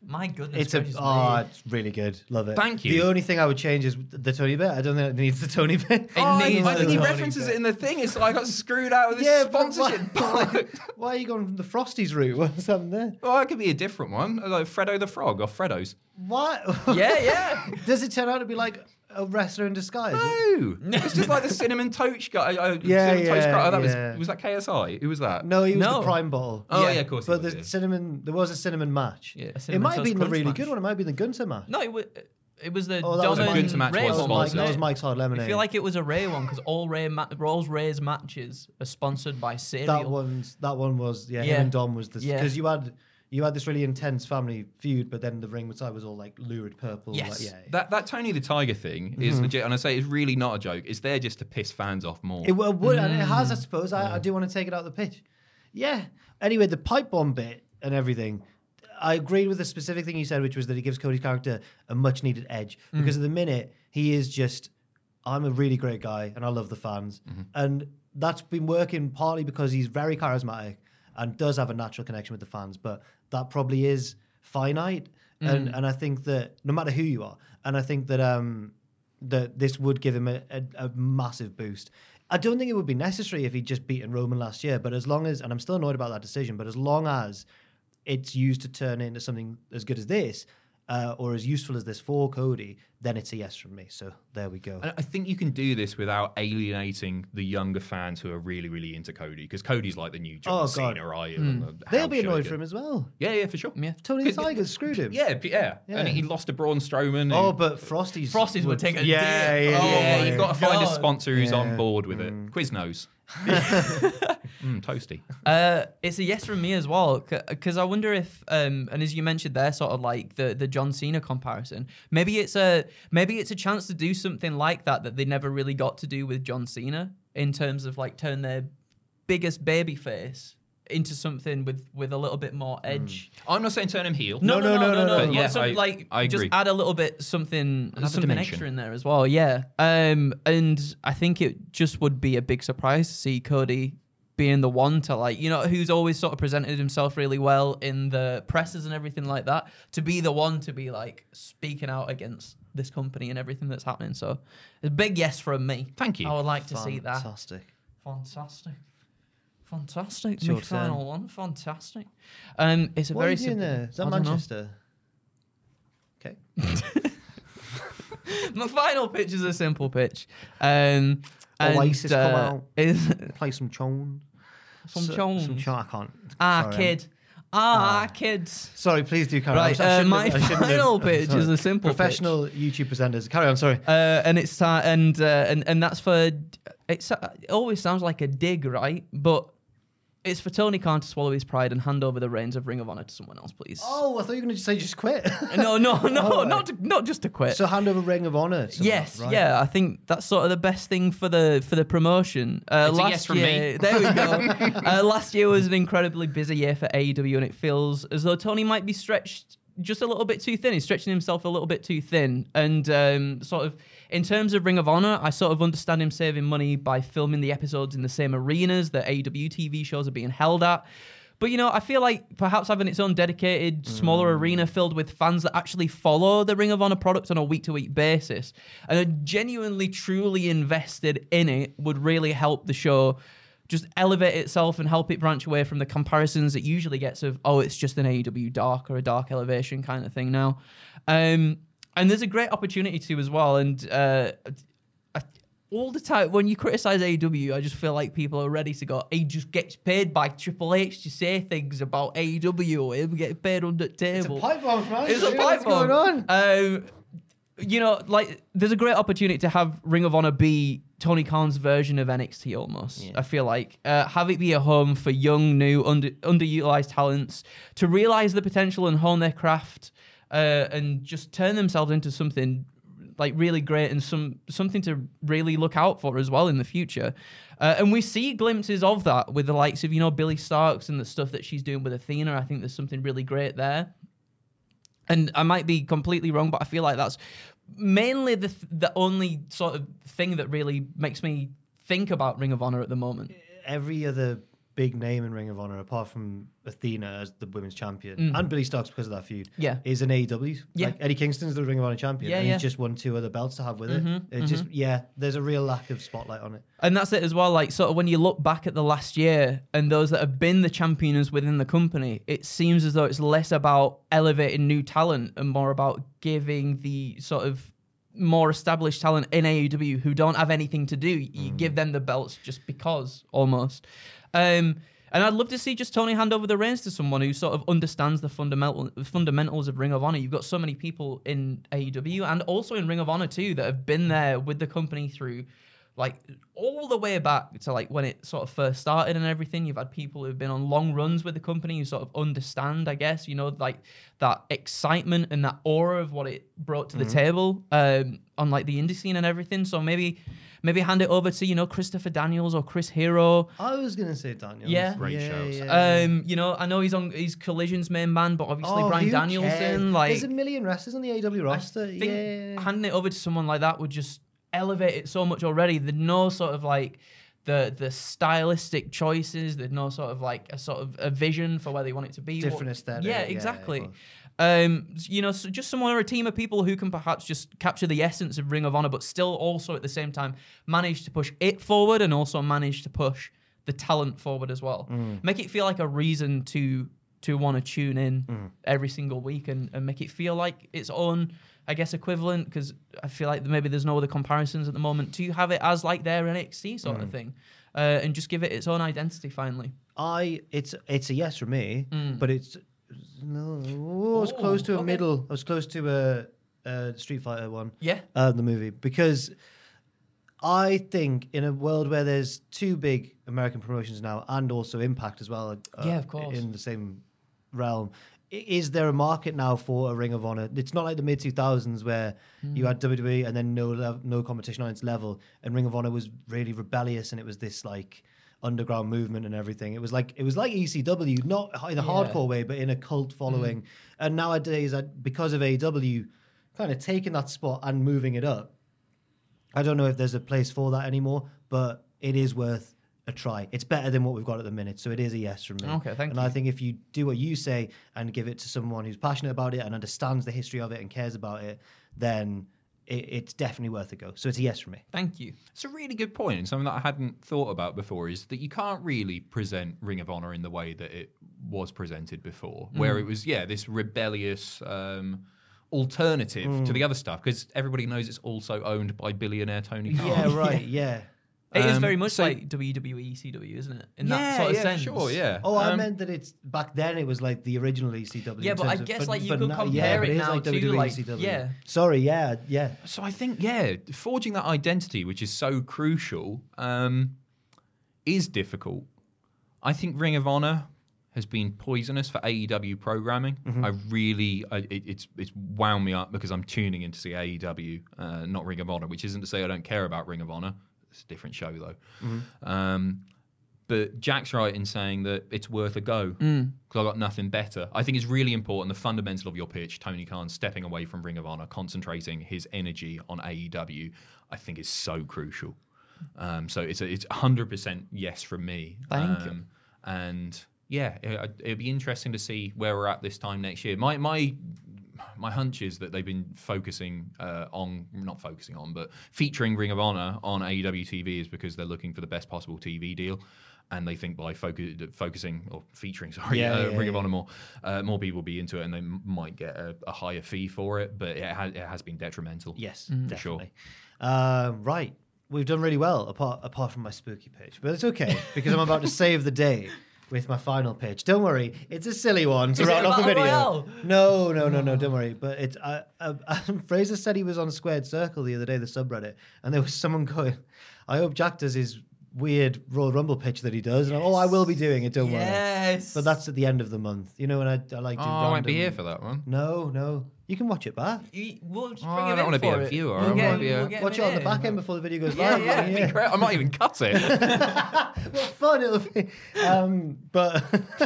Speaker 6: My goodness
Speaker 4: It's a
Speaker 6: gracious
Speaker 4: oh,
Speaker 6: me.
Speaker 4: it's really good. Love it.
Speaker 5: Thank you.
Speaker 4: The only thing I would change is the Tony bit. I don't think it needs the Tony bit.
Speaker 6: It
Speaker 5: Oh,
Speaker 6: needs
Speaker 5: I
Speaker 6: the
Speaker 5: think he
Speaker 6: Tony
Speaker 5: references
Speaker 4: bit.
Speaker 5: it in the thing. It's like I got screwed out of this
Speaker 4: Yeah, but
Speaker 5: sponsorship.
Speaker 4: why, why are you going from the Frosties route? What's happened there?
Speaker 5: Well, it could be a different one, like Fredo the Frog or Freddo's.
Speaker 4: What?
Speaker 6: Yeah, yeah.
Speaker 4: Does it turn out to be like a wrestler in disguise?
Speaker 5: No, it's just like the cinnamon toast guy. Uh,
Speaker 4: Yeah,
Speaker 5: cinnamon toast
Speaker 4: yeah,
Speaker 5: guy. Oh, that
Speaker 4: yeah.
Speaker 5: was was that K S I? Who was that?
Speaker 4: No, he was
Speaker 6: No.
Speaker 4: the prime bottle.
Speaker 5: Oh, yeah, of course he
Speaker 4: But
Speaker 5: was,
Speaker 4: the
Speaker 5: yeah.
Speaker 4: cinnamon, there was a cinnamon match.
Speaker 5: Yeah. A
Speaker 4: It
Speaker 6: Cinnamon
Speaker 4: might have
Speaker 6: Toast
Speaker 4: been the
Speaker 6: Crunch
Speaker 4: really
Speaker 6: match.
Speaker 4: good one. It might have been the Gunter match.
Speaker 6: No, it was, it was the
Speaker 4: Oh, that was
Speaker 6: Dom
Speaker 4: a
Speaker 6: and
Speaker 5: Gunter match
Speaker 6: Ray
Speaker 5: was
Speaker 6: one,
Speaker 4: Mike,
Speaker 6: wasn't
Speaker 4: that
Speaker 6: it?
Speaker 4: was Mike's Hard Lemonade.
Speaker 6: I feel like it was a Ray one because all Ray ma- all Ray's matches are sponsored by cereal.
Speaker 4: that one's that one was yeah.
Speaker 6: Yeah.
Speaker 4: Him and Dom was the
Speaker 6: Yeah.
Speaker 4: because you had you had this really intense family feud, but then the ring side was all like lurid purple.
Speaker 6: Yes.
Speaker 4: like, yeah.
Speaker 5: That that Tony the Tiger thing is legit, and I say it's really not a joke. It's there just to piss fans off more.
Speaker 4: It well, would, and it has, I suppose. I, I do want to take it out of the pitch. Yeah. Anyway, the pipe bomb bit and everything. I agreed with the specific thing you said, which was that it gives Cody's character a much needed edge. Because at the minute, he is just, I'm a really great guy and I love the fans. And that's been working partly because he's very charismatic and does have a natural connection with the fans. But that probably is finite. And and I think that no matter who you are, and I think that um that this would give him a, a, a massive boost. I don't think it would be necessary if he'd just beaten Roman last year, but as long as, and I'm still annoyed about that decision, but as long as it's used to turn into something as good as this, uh, or as useful as this for Cody, then it's a yes from me. So there we go.
Speaker 5: And I think you can do this without alienating the younger fans who are really, really into Cody, because Cody's like the new John
Speaker 4: Oh,
Speaker 5: Cena,
Speaker 4: God.
Speaker 5: right? on the
Speaker 4: They'll
Speaker 5: house
Speaker 4: be annoyed
Speaker 5: show.
Speaker 4: for him as well.
Speaker 5: Yeah, yeah, for sure.
Speaker 6: Yeah.
Speaker 4: Tony the
Speaker 5: 'Cause-
Speaker 4: Tiger screwed him.
Speaker 5: Yeah, p- yeah,
Speaker 4: Yeah.
Speaker 5: and he lost to Braun Strowman.
Speaker 4: Oh,
Speaker 5: who-
Speaker 4: but Frosties.
Speaker 6: Frosties would take a
Speaker 4: yeah,
Speaker 6: dip.
Speaker 4: yeah,
Speaker 6: Oh
Speaker 5: yeah,
Speaker 6: my
Speaker 5: you've got to find a
Speaker 6: God.
Speaker 5: sponsor who's
Speaker 4: Yeah.
Speaker 5: on board with it. Quiznos. mm, toasty.
Speaker 6: Uh, it's a yes from me as well, because I wonder if, um, and as you mentioned there, sort of like the the John Cena comparison. Maybe it's a maybe it's a chance to do something like that that they never really got to do with John Cena in terms of like turn their biggest baby face into something with with a little bit more edge.
Speaker 5: I'm not saying turn him heel.
Speaker 6: No, no, no, no, no.
Speaker 5: But
Speaker 6: But
Speaker 5: yeah,
Speaker 6: some-
Speaker 5: I-
Speaker 6: like
Speaker 5: I
Speaker 6: just
Speaker 5: agree.
Speaker 6: add a little bit something,
Speaker 5: Another
Speaker 6: something
Speaker 5: dimension.
Speaker 6: extra in there as well. Yeah, um, and I think it just would be a big surprise to see Cody being the one to like, you know, who's always sort of presented himself really well in the presses and everything like that, to be the one to be like speaking out against this company and everything that's happening. So it's a big yes from me.
Speaker 5: Thank you.
Speaker 6: I would like to see that.
Speaker 4: Fantastic.
Speaker 6: Fantastic. Fantastic.
Speaker 4: It's
Speaker 6: My
Speaker 4: your turn.
Speaker 6: final one. Fantastic. Um, it's a
Speaker 4: What
Speaker 6: very
Speaker 4: are you doing
Speaker 6: simple.
Speaker 4: there? Is that
Speaker 6: I don't know.
Speaker 4: Manchester? Okay.
Speaker 6: My final pitch is a simple pitch. Um, and,
Speaker 4: Oasis come
Speaker 6: uh,
Speaker 4: out.
Speaker 6: Is
Speaker 4: Play some chone.
Speaker 6: some
Speaker 4: So-
Speaker 6: chones.
Speaker 4: Some chone. I can't.
Speaker 6: Ah,
Speaker 4: Sorry,
Speaker 6: kid. Ah, kids.
Speaker 4: Sorry, please do carry
Speaker 6: Right,
Speaker 4: on. I
Speaker 6: uh,
Speaker 4: shouldn't
Speaker 6: my
Speaker 4: have- I shouldn't have-
Speaker 6: final
Speaker 4: I'm
Speaker 6: pitch
Speaker 4: sorry.
Speaker 6: is a simple
Speaker 4: Professional YouTube presenters. Carry on, sorry.
Speaker 6: Uh, and it's uh, and uh, and and that's for it's uh, it always sounds like a dig, right? But it's for Tony Khan to swallow his pride and hand over the reins of Ring of Honor to someone else, please.
Speaker 4: Oh, I thought you were going to say just quit.
Speaker 6: No, no, no,
Speaker 4: Oh, right.
Speaker 6: not to, not just to quit.
Speaker 4: So hand over Ring of Honor. to someone
Speaker 6: Yes,
Speaker 4: else, right?
Speaker 6: yeah, I think that's sort of the best thing for the for the promotion. Uh,
Speaker 5: It's a
Speaker 6: last
Speaker 5: yes from
Speaker 6: year,
Speaker 5: me.
Speaker 6: there we go. uh, last year was an incredibly busy year for A E W, and it feels as though Tony might be stretched just a little bit too thin. He's stretching himself a little bit too thin, and um, sort of in terms of Ring of Honor, I sort of understand him saving money by filming the episodes in the same arenas that A E W T V shows are being held at. But, you know, I feel like perhaps having its own dedicated, smaller arena filled with fans that actually follow the Ring of Honor product on a week-to-week basis and are genuinely, truly invested in it would really help the show just elevate itself and help it branch away from the comparisons it usually gets of, oh, it's just an A E W Dark or a Dark Elevation kind of thing now. Um, and there's a great opportunity to as well. And uh, I, all the time when you criticize A E W, I just feel like people are ready to go, he just gets paid by Triple H to say things about A E W or him getting paid under the table.
Speaker 4: It's a pipe bomb, man.
Speaker 6: It's a pipe
Speaker 4: What's
Speaker 6: bomb.
Speaker 4: going on?
Speaker 6: Um, you know, like, there's a great opportunity to have Ring of Honor be Tony Khan's version of N X T almost. I feel like uh, have it be a home for young, new, under underutilized talents to realize the potential and hone their craft uh, and just turn themselves into something like really great and some something to really look out for as well in the future. Uh, and we see glimpses of that with the likes of, you know, Billy Starks and the stuff that she's doing with Athena. I think there's something really great there. And I might be completely wrong, but I feel like that's mainly the th- the only sort of thing that really makes me think about Ring of Honor at the moment.
Speaker 4: Every other big name in Ring of Honor, apart from Athena as the women's champion,
Speaker 6: Mm.
Speaker 4: and Billy Starks because of that feud,
Speaker 6: Yeah.
Speaker 4: is an A E W.
Speaker 6: Yeah.
Speaker 4: Like Eddie Kingston's the Ring of Honor champion,
Speaker 6: Yeah,
Speaker 4: and
Speaker 6: yeah.
Speaker 4: he's just won two other belts to have with
Speaker 6: Mhm,
Speaker 4: it. It just, yeah, there's a real lack of spotlight on it.
Speaker 6: And that's it as well. Like, sort of when you look back at the last year and those that have been the champions within the company, it seems as though it's less about elevating new talent and more about giving the sort of more established talent in A E W who don't have anything to do. You give them the belts just because, almost. Um, and I'd love to see just Tony hand over the reins to someone who sort of understands the fundamental the fundamentals of Ring of Honor. You've got so many people in A E W and also in Ring of Honor too that have been there with the company through like all the way back to like when it sort of first started and everything. You've had people who've been on long runs with the company who sort of understand, I guess, you know, like that excitement and that aura of what it brought to the
Speaker 4: Mhm.
Speaker 6: table um, on like the indie scene and everything. So maybe maybe hand it over to, you know, Christopher Daniels or Chris Hero.
Speaker 4: I was gonna say Daniels.
Speaker 6: Yeah.
Speaker 5: Great
Speaker 4: yeah,
Speaker 5: shows.
Speaker 4: yeah.
Speaker 6: Um, you know, I know he's on he's Collision's main man, but obviously
Speaker 4: Oh,
Speaker 6: Bryan
Speaker 4: who
Speaker 6: Danielson,
Speaker 4: cares?
Speaker 6: like
Speaker 4: there's a million wrestlers on the A E W roster.
Speaker 6: I think
Speaker 4: yeah.
Speaker 6: handing it over to someone like that would just elevate it so much already. There's no sort of like the the stylistic choices. There's no sort of like a sort of a vision for where they want it to be.
Speaker 4: Different
Speaker 6: What-
Speaker 4: aesthetic,
Speaker 6: Yeah,
Speaker 4: yeah,
Speaker 6: exactly.
Speaker 4: of
Speaker 6: um, you know, so just someone or a team of people who can perhaps just capture the essence of Ring of Honor, but still also at the same time manage to push it forward and also manage to push the talent forward as well.
Speaker 4: Mm.
Speaker 6: Make it feel like a reason to to want to tune in
Speaker 4: Mm.
Speaker 6: every single week and, and make it feel like its own, I guess, equivalent, because I feel like maybe there's no other comparisons at the moment, to have it as like their N X T sort of
Speaker 4: Mm.
Speaker 6: thing uh, and just give it its own identity finally.
Speaker 4: I it's it's a yes from me,
Speaker 6: Mm.
Speaker 4: but it's no. oh, I was
Speaker 6: Oh,
Speaker 4: close to a
Speaker 6: okay.
Speaker 4: middle. I was close to a, a Street Fighter one.
Speaker 6: Yeah.
Speaker 4: uh, the movie, because I think in a world where there's two big American promotions now and also Impact as well, uh,
Speaker 6: Yeah, of course.
Speaker 4: in the same realm. i- Is there a market now for a Ring of Honor? It's not like the mid two thousands where you had W W E and then no lev- no competition on its level, and Ring of Honor was really rebellious and it was this like underground movement and everything. It was like it was like E C W, not in a
Speaker 6: Yeah.
Speaker 4: hardcore way, but in a cult following. And nowadays, uh, because of A E W, kind of taking that spot and moving it up, I don't know if there's a place for that anymore, but it is worth a try. It's better than what we've got at the minute, so it is a yes from me.
Speaker 6: Okay, thank
Speaker 4: and
Speaker 6: you.
Speaker 4: I think if you do what you say and give it to someone who's passionate about it and understands the history of it and cares about it, then it, it's definitely worth a go. So it's a yes from me.
Speaker 6: Thank you.
Speaker 5: It's a really good point, and something that I hadn't thought about before is that you can't really present Ring of Honor in the way that it was presented before, where
Speaker 6: Mm.
Speaker 5: it was, yeah, this rebellious um, alternative to
Speaker 4: Mm.
Speaker 5: the other stuff, because everybody knows it's also owned by billionaire Tony Khan.
Speaker 4: Yeah, right, yeah.
Speaker 6: It is
Speaker 5: Um,
Speaker 6: very much
Speaker 5: so-
Speaker 6: like W W E, E C W, isn't it? In
Speaker 5: Yeah,
Speaker 6: that sort of
Speaker 5: yeah, for
Speaker 6: sense.
Speaker 5: sure, yeah.
Speaker 4: Oh, I
Speaker 5: Um,
Speaker 4: meant that it's back then it was like the original E C W.
Speaker 6: Yeah,
Speaker 4: in
Speaker 6: but I
Speaker 4: terms of-
Speaker 6: guess, like, you could
Speaker 4: now-
Speaker 6: compare
Speaker 4: but
Speaker 6: it
Speaker 4: is
Speaker 6: now
Speaker 4: like
Speaker 6: to,
Speaker 4: W W E,
Speaker 6: like,
Speaker 4: E C W.
Speaker 6: yeah.
Speaker 4: Sorry, yeah, yeah.
Speaker 5: So I think, yeah, forging that identity, which is so crucial, um, is difficult. I think Ring of Honor has been poisonous for A E W programming.
Speaker 4: Mhm.
Speaker 5: I really, I, it, it's it's wound me up because I'm tuning in to see A E W, uh, not Ring of Honor, which isn't to say I don't care about Ring of Honor. It's a different show, though.
Speaker 4: Mhm.
Speaker 5: Um, but Jack's right in saying that it's worth a go because
Speaker 6: Mm.
Speaker 5: I've got nothing better. I think it's really important, the fundamental of your pitch, Tony Khan stepping away from Ring of Honor, concentrating his energy on A E W, I think is so crucial. Um, so it's a, it's one hundred percent yes from me.
Speaker 6: Thank
Speaker 5: um,
Speaker 6: you.
Speaker 5: And yeah, it, it'd be interesting to see where we're at this time next year. My my my hunch is that they've been focusing uh, on, not focusing on, but featuring Ring of Honor on A E W T V is because they're looking for the best possible T V deal. And they think by focus, focusing or featuring, sorry,
Speaker 4: Yeah,
Speaker 5: uh,
Speaker 4: yeah,
Speaker 5: Ring of
Speaker 4: yeah.
Speaker 5: Honor more, uh, more people will be into it, and they m- might get a, a higher fee for it. But it has, it has been detrimental.
Speaker 4: Yes,
Speaker 6: Mm.
Speaker 5: for sure.
Speaker 4: definitely. Um, right, we've done really well apart apart from my spooky pitch, but it's okay because I'm about to save the day with my final pitch. Don't worry, it's a silly one to
Speaker 6: Is it
Speaker 4: round
Speaker 6: a
Speaker 4: off the
Speaker 6: battle
Speaker 4: video.
Speaker 6: royale?
Speaker 4: No, no, no, no. Don't worry. But it's uh, uh, Fraser said he was on Squared Circle the other day, the subreddit, and there was someone going, "I hope Jack does his weird Royal Rumble pitch that he does." And oh, I will be doing it. Don't worry.
Speaker 6: Yes.
Speaker 4: But that's at the end of the month. You know, when I, I like
Speaker 5: Oh,
Speaker 4: do
Speaker 5: I won't be
Speaker 4: random-
Speaker 5: here for that one.
Speaker 4: No, no. You can watch it back.
Speaker 6: You- We'll just
Speaker 5: Oh,
Speaker 6: bring
Speaker 5: I
Speaker 6: him
Speaker 5: don't
Speaker 6: in
Speaker 5: wanna be
Speaker 6: for
Speaker 5: a
Speaker 6: it.
Speaker 5: viewer,
Speaker 6: We'll
Speaker 5: I
Speaker 6: get
Speaker 5: wanna
Speaker 6: him-
Speaker 5: be a-
Speaker 6: we'll get
Speaker 4: Watch
Speaker 6: him
Speaker 4: it on the
Speaker 6: in.
Speaker 4: back end before the video goes
Speaker 6: Yeah,
Speaker 4: live.
Speaker 6: yeah,
Speaker 5: It'd be great. I might even cut it.
Speaker 4: What fun it'll be. Um, but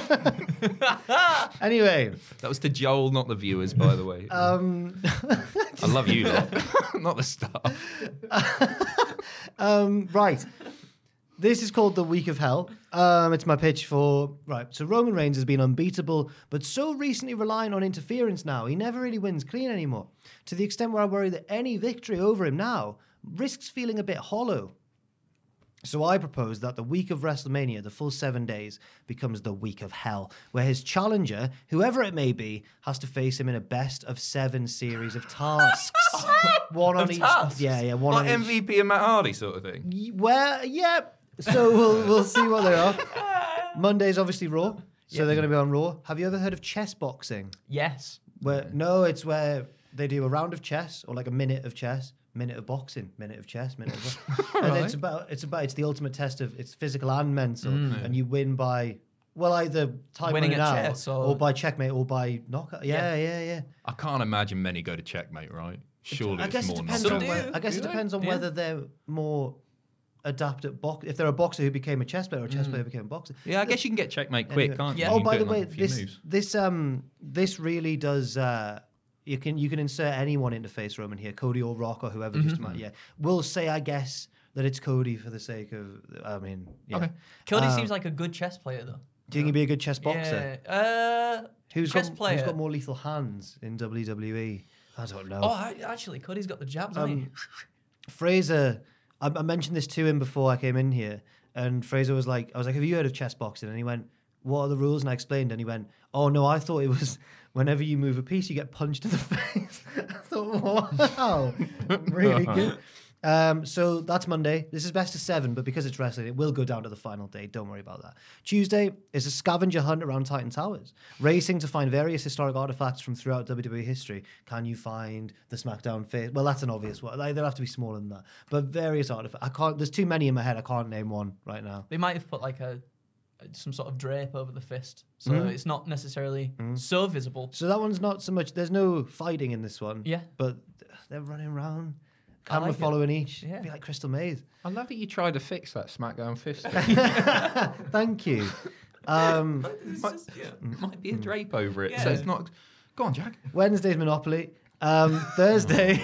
Speaker 4: anyway,
Speaker 5: That was to Joel, not the viewers, by the way.
Speaker 4: um,
Speaker 5: I love you, lot. Not the staff.
Speaker 4: um, right. This is called the Week of Hell. Um, it's my pitch for... Right, so Roman Reigns has been unbeatable, but so recently relying on interference now, he never really wins clean anymore. To the extent where I worry that any victory over him now risks feeling a bit hollow. So I propose that the week of WrestleMania, the full seven days, becomes the Week of Hell, where his challenger, whoever it may be, has to face him in a best of seven series of tasks. One on
Speaker 5: Of
Speaker 4: each...
Speaker 5: tasks?
Speaker 4: Yeah, yeah, one
Speaker 5: Like
Speaker 4: on
Speaker 5: M
Speaker 4: each...
Speaker 5: V P and Matt Hardy sort of thing.
Speaker 4: Y- Well, yeah. So we'll we'll see what they are. Monday's obviously Raw, so they're going to be on Raw. Have you ever heard of chess boxing?
Speaker 6: Yes.
Speaker 4: Where no, it's where they do a round of chess or like a minute of chess, minute of boxing, minute of chess, minute of boxing. And it's about it's about it's the ultimate test of it's physical and mental, and you win by well either time
Speaker 6: Winning
Speaker 4: running
Speaker 6: at
Speaker 4: out
Speaker 6: chess or-
Speaker 4: or by checkmate or by knockout. Yeah, yeah, yeah.
Speaker 5: I can't imagine many go to checkmate, right? Surely
Speaker 4: I
Speaker 5: it's
Speaker 4: guess it
Speaker 5: more
Speaker 4: depends
Speaker 5: not.
Speaker 4: on
Speaker 6: Some
Speaker 4: whe-
Speaker 6: do.
Speaker 4: I guess
Speaker 6: Do
Speaker 4: it
Speaker 6: they?
Speaker 4: depends on
Speaker 6: Yeah.
Speaker 4: whether they're more adept at box. If they're a boxer who became a chess player or a chess player who became a boxer.
Speaker 5: Yeah, I guess you can get checkmate quick,
Speaker 4: Anyway.
Speaker 5: can't you?
Speaker 6: Yeah.
Speaker 5: You
Speaker 4: Oh,
Speaker 5: can
Speaker 4: by
Speaker 5: do
Speaker 4: the
Speaker 5: it in, like,
Speaker 4: way,
Speaker 5: a few
Speaker 4: this
Speaker 5: moves.
Speaker 4: this um this really does. Uh, you can you can insert anyone into face Roman here, Cody or Rock or whoever. Just
Speaker 5: Mm-hmm.
Speaker 4: to, yeah, we'll say I guess that it's Cody for the sake of. I mean, yeah.
Speaker 5: Okay.
Speaker 6: Cody
Speaker 4: Uh,
Speaker 6: seems like a good chess player, though.
Speaker 4: Do you think he'd be a good chess boxer?
Speaker 6: Yeah. Uh,
Speaker 4: Who's
Speaker 6: chess
Speaker 4: got
Speaker 6: player?
Speaker 4: who's got more lethal hands in W W E? I don't know.
Speaker 6: Oh, I, actually, Cody's got the jabs, hasn't he?
Speaker 4: Um, Fraser, I, I mentioned this to him before I came in here, and Fraser was like, I was like, have you heard of chess boxing? And he went, what are the rules? And I explained, and he went, oh no, I thought it was whenever you move a piece, you get punched in the face. I thought, wow, really good. Um, so that's Monday. This is best of seven, but because it's wrestling, it will go down to the final day. Don't worry about that. Tuesday is a scavenger hunt around Titan Towers, racing to find various historic artifacts from throughout W W E history. Can you find the SmackDown face? Well, that's an obvious one. Like, they'll have to be smaller than that. But various artifacts. I can't. There's too many in my head. I can't name one right now.
Speaker 6: They might have put like a some sort of drape over the fist, so
Speaker 4: Mm-hmm.
Speaker 6: it's not necessarily so visible.
Speaker 4: So that one's not so much. There's no fighting in this one.
Speaker 6: Yeah.
Speaker 4: But they're running around.
Speaker 6: I
Speaker 4: Camera
Speaker 6: like it.
Speaker 4: following each.
Speaker 6: Yeah.
Speaker 4: Be like Crystal Maze.
Speaker 5: I love that you tried to fix that SmackDown fist.
Speaker 4: Thank you. Um,
Speaker 5: might, might be a drape over it, so
Speaker 6: Yeah.
Speaker 5: it's not. Go on, Jack.
Speaker 4: Wednesday's Monopoly. Um, Thursday,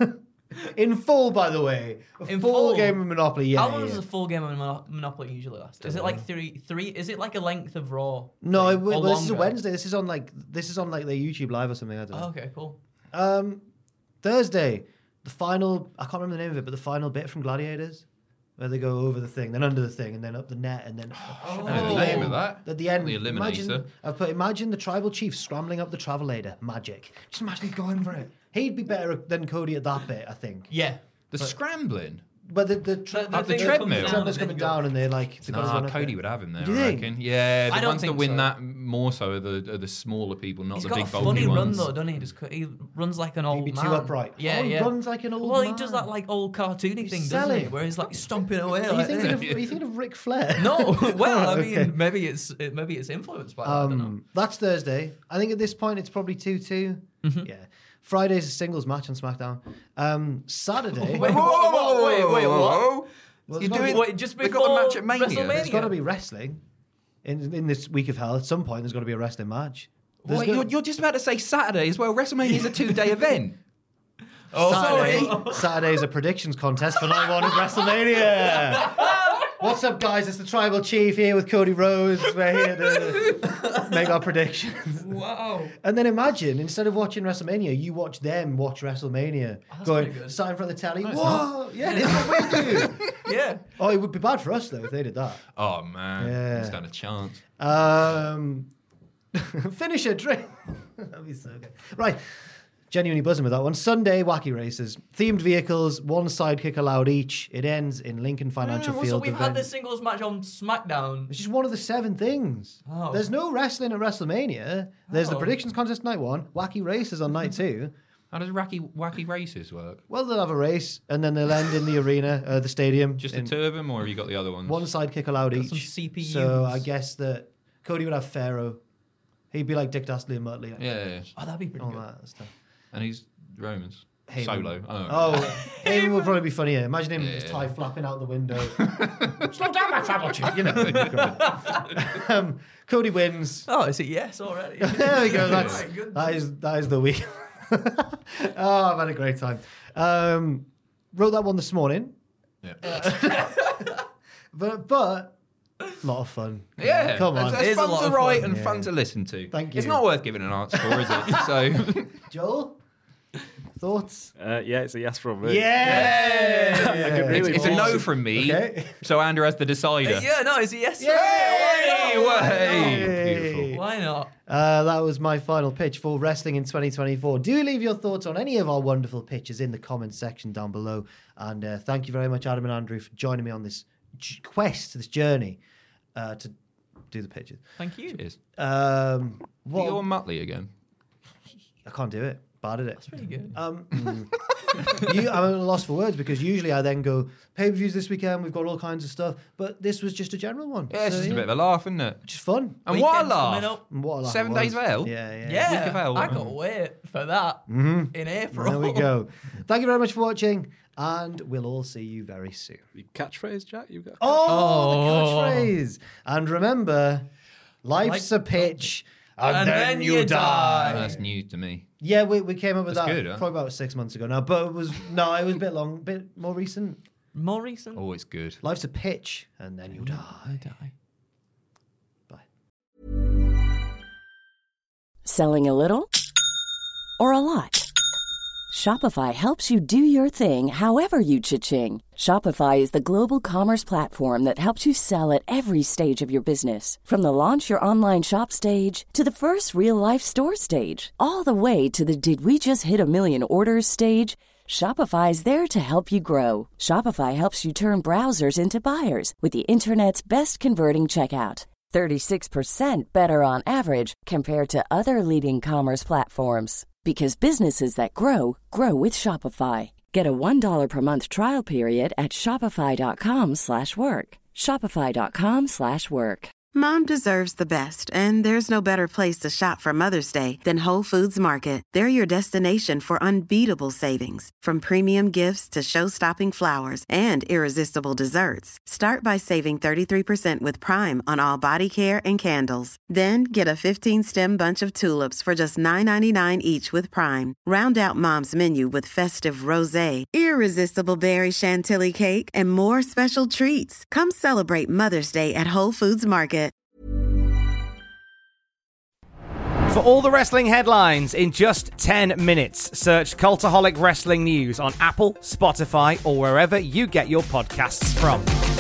Speaker 4: in full, by the way, a
Speaker 6: In
Speaker 4: full,
Speaker 6: full?
Speaker 4: game of Monopoly. Yeah.
Speaker 6: How long
Speaker 4: yeah,
Speaker 6: does
Speaker 4: yeah.
Speaker 6: a full game of Mono- Monopoly usually last? Is it like three? Three? Is it like a length of Raw?
Speaker 4: No, it,
Speaker 6: thing,
Speaker 4: well,
Speaker 6: or
Speaker 4: this is a
Speaker 6: longer?
Speaker 4: Wednesday. This is on like this is on like their YouTube live or something. I don't know.
Speaker 6: Oh, okay, cool.
Speaker 4: Um, Thursday, the final. I can't remember the name of it, but the final bit from Gladiators, where they go over the thing, then under the thing, and then up the net, and then
Speaker 5: I know the name of that.
Speaker 4: at the end.
Speaker 5: The Eliminator.
Speaker 4: Imagine, I've put imagine the tribal chief scrambling up the travelator. Magic. Just imagine going for it. He'd be better than Cody at that bit, I think.
Speaker 6: Yeah.
Speaker 5: The scrambling.
Speaker 4: But the the, tra-
Speaker 6: The- the
Speaker 5: Up the
Speaker 6: thing that comes
Speaker 5: treadmill.
Speaker 6: down
Speaker 4: treadmill's
Speaker 6: and then
Speaker 4: coming
Speaker 6: you go-
Speaker 4: down, and they're like, the guys
Speaker 5: Nah,
Speaker 4: run up
Speaker 5: Cody
Speaker 4: it.
Speaker 5: would have him there,
Speaker 4: Do you
Speaker 5: I
Speaker 4: think?
Speaker 5: reckon. Yeah, the
Speaker 6: I don't
Speaker 5: ones that
Speaker 6: think
Speaker 5: win
Speaker 6: so.
Speaker 5: that more so are the, are the smaller people, not
Speaker 6: He's
Speaker 5: the
Speaker 6: got
Speaker 5: big
Speaker 6: a
Speaker 5: bulky
Speaker 6: funny run
Speaker 5: ones.
Speaker 6: though, doesn't he? Just, he runs like an old
Speaker 4: be too
Speaker 6: man.
Speaker 4: upright.
Speaker 6: Yeah,
Speaker 4: Oh, he
Speaker 6: yeah.
Speaker 4: runs like an old
Speaker 6: Well, he
Speaker 4: man.
Speaker 6: does that like old cartoony thing, doesn't
Speaker 4: selling.
Speaker 6: he? Where he's like stomping away.
Speaker 4: Are you
Speaker 6: like
Speaker 4: thinking
Speaker 6: this.
Speaker 4: of are you thinking of Ric Flair?
Speaker 6: No, well, I mean,
Speaker 4: Okay.
Speaker 6: maybe it's it, maybe it's influenced by that. I don't know.
Speaker 4: Um, that's Thursday. I think at this point it's probably two two.
Speaker 6: Mm-hmm.
Speaker 4: Yeah. Friday's a singles match on SmackDown. Um, Saturday.
Speaker 6: Wait, whoa, whoa, whoa, wait, wait, what?
Speaker 4: Well,
Speaker 5: You're
Speaker 4: there's gotta
Speaker 5: doing.
Speaker 4: be-
Speaker 6: Wait, just
Speaker 5: they got the
Speaker 6: before
Speaker 5: match at Mania.
Speaker 6: WrestleMania?
Speaker 4: There's got to be wrestling in in this week of hell. At some point, there's got to be a wrestling match. There's
Speaker 5: Wait,
Speaker 4: go-
Speaker 5: you're, you're just about to say Saturday as well. WrestleMania is a two-day event.
Speaker 6: Oh,
Speaker 4: Saturday,
Speaker 6: sorry.
Speaker 4: Saturday is a predictions contest for night one of WrestleMania. What's up, guys? It's the Tribal Chief here with Cody Rhodes. We're here to make our predictions.
Speaker 6: Wow.
Speaker 4: And then imagine, instead of watching WrestleMania, you watch them watch WrestleMania.
Speaker 6: that's
Speaker 4: going,
Speaker 6: pretty good.
Speaker 4: starting in front of the telly. Whoa! Yeah, it's what we do.
Speaker 6: Yeah.
Speaker 4: Oh, it would be bad for us, though, if they did that.
Speaker 5: Oh man,
Speaker 4: Yeah.
Speaker 5: stand a chance.
Speaker 4: Um, finish a drink. That'd be so good. Right. Genuinely buzzing with that one. Sunday, wacky races. Themed vehicles, one sidekick allowed each. It ends in Lincoln Financial
Speaker 6: Yeah,
Speaker 4: Field.
Speaker 6: so we've
Speaker 4: event.
Speaker 6: had this singles match on SmackDown.
Speaker 4: It's just one of the seven things.
Speaker 6: Oh.
Speaker 4: There's no wrestling at WrestleMania. There's the
Speaker 6: Oh.
Speaker 4: predictions contest night one, wacky races on night two.
Speaker 5: How does wacky wacky races work?
Speaker 4: Well, they'll have a race, and then they'll end in the arena, uh, the stadium.
Speaker 5: Just
Speaker 4: in
Speaker 5: the two of them, or have you got the other ones?
Speaker 4: One sidekick allowed
Speaker 6: Got
Speaker 4: each.
Speaker 6: some C P Us.
Speaker 4: So I guess that Cody would have Pharaoh. He'd be like Dick Dastardly and Muttley.
Speaker 5: Yeah, yeah, yeah.
Speaker 6: Oh, that'd be pretty
Speaker 4: All
Speaker 6: good.
Speaker 4: that stuff.
Speaker 5: And he's Romans.
Speaker 4: Heyman.
Speaker 5: Solo. Oh.
Speaker 4: Oh, Heyman would probably be funnier. Imagine him
Speaker 5: Yeah.
Speaker 4: his tie flapping out the window. Slow down, my travel chief. You know. um, Cody wins.
Speaker 6: Oh, is it yes already?
Speaker 4: There we go. That's
Speaker 6: Oh my goodness.
Speaker 4: that is that is the week. Oh, I've had a great time. Um, wrote that one this morning.
Speaker 5: Yeah.
Speaker 4: but but a lot of fun.
Speaker 5: Yeah,
Speaker 4: Come on.
Speaker 5: It's,
Speaker 6: It
Speaker 5: it's
Speaker 6: is a
Speaker 5: fun
Speaker 6: lot
Speaker 5: to
Speaker 6: of
Speaker 5: write
Speaker 6: fun.
Speaker 5: and
Speaker 4: Yeah.
Speaker 5: fun to listen to.
Speaker 4: Thank
Speaker 5: It's
Speaker 4: you.
Speaker 5: not worth giving an art score, is it? So,
Speaker 4: Joel, thoughts?
Speaker 11: Uh, yeah, it's a yes from me.
Speaker 4: Yeah.
Speaker 11: I could
Speaker 5: it's,
Speaker 11: really
Speaker 5: it's a no
Speaker 11: awesome.
Speaker 5: from me.
Speaker 4: Okay.
Speaker 5: So Andrew has the decider.
Speaker 6: Yeah, no, it's a yes.
Speaker 5: Hey,
Speaker 6: Why not?
Speaker 5: way. Beautiful.
Speaker 6: Why not?
Speaker 4: Uh, that was my final pitch for Wrestling in twenty twenty-four. Do leave your thoughts on any of our wonderful pitches in the comments section down below. And uh, thank you very much, Adam and Andrew, for joining me on this j- quest, this journey uh, to do the pitches.
Speaker 6: Thank you.
Speaker 5: Cheers.
Speaker 4: Um,
Speaker 5: What?
Speaker 4: what,
Speaker 5: You're Muttley again.
Speaker 4: I can't do it. Bad at it.
Speaker 6: That's pretty good.
Speaker 4: Um, mm. you, I'm at a loss for words because usually I then go, pay-per-views this weekend, we've got all kinds of stuff. But this was just a general one.
Speaker 5: Yeah, it's
Speaker 4: So,
Speaker 5: just a bit of a laugh, isn't it?
Speaker 4: Just fun.
Speaker 5: And what a
Speaker 6: Weekend's coming
Speaker 5: laugh.
Speaker 6: up.
Speaker 4: And what a laugh
Speaker 5: Seven
Speaker 4: it was.
Speaker 5: days of hell?
Speaker 4: Yeah, yeah.
Speaker 6: Yeah,
Speaker 5: Week of hell.
Speaker 6: I can't wait for that in April.
Speaker 4: There we go. Thank you very much for watching, and we'll all see you very soon.
Speaker 11: Catchphrase, Jack? You got
Speaker 4: Oh,
Speaker 6: Oh.
Speaker 4: the catchphrase. And remember, life's a pitch, and,
Speaker 6: And
Speaker 4: then,
Speaker 6: then
Speaker 4: you
Speaker 6: you
Speaker 4: die.
Speaker 5: That's new to me.
Speaker 4: Yeah, we, we came up with
Speaker 5: That's
Speaker 4: that
Speaker 5: good, huh?
Speaker 4: probably about six months ago now, but it was, no, it was a bit long, a bit more recent.
Speaker 6: More recent.
Speaker 5: Always good.
Speaker 4: Life's a pitch, and then you die.
Speaker 6: die.
Speaker 4: Bye.
Speaker 1: Selling a little or a lot? Shopify helps you do your thing however you cha-ching. Shopify is the global commerce platform that helps you sell at every stage of your business. From the launch your online shop stage to the first real life store stage, all the way to the did we just hit a million orders stage. Shopify is there to help you grow. Shopify helps you turn browsers into buyers with the internet's best converting checkout. thirty-six percent better on average compared to other leading commerce platforms. Because businesses that grow, grow with Shopify. Get a one dollar per month trial period at shopify.com slash work. Shopify.com slash work.
Speaker 12: Mom deserves the best, and there's no better place to shop for Mother's Day than Whole Foods Market. They're your destination for unbeatable savings, from premium gifts to show-stopping flowers and irresistible desserts. Start by saving thirty-three percent with Prime on all body care and candles. Then get a fifteen-stem bunch of tulips for just nine ninety-nine each with Prime. Round out Mom's menu with festive rosé, irresistible berry chantilly cake, and more special treats. Come celebrate Mother's Day at Whole Foods Market.
Speaker 13: For all the wrestling headlines in just ten minutes, search Cultaholic Wrestling News on Apple, Spotify, or wherever you get your podcasts from.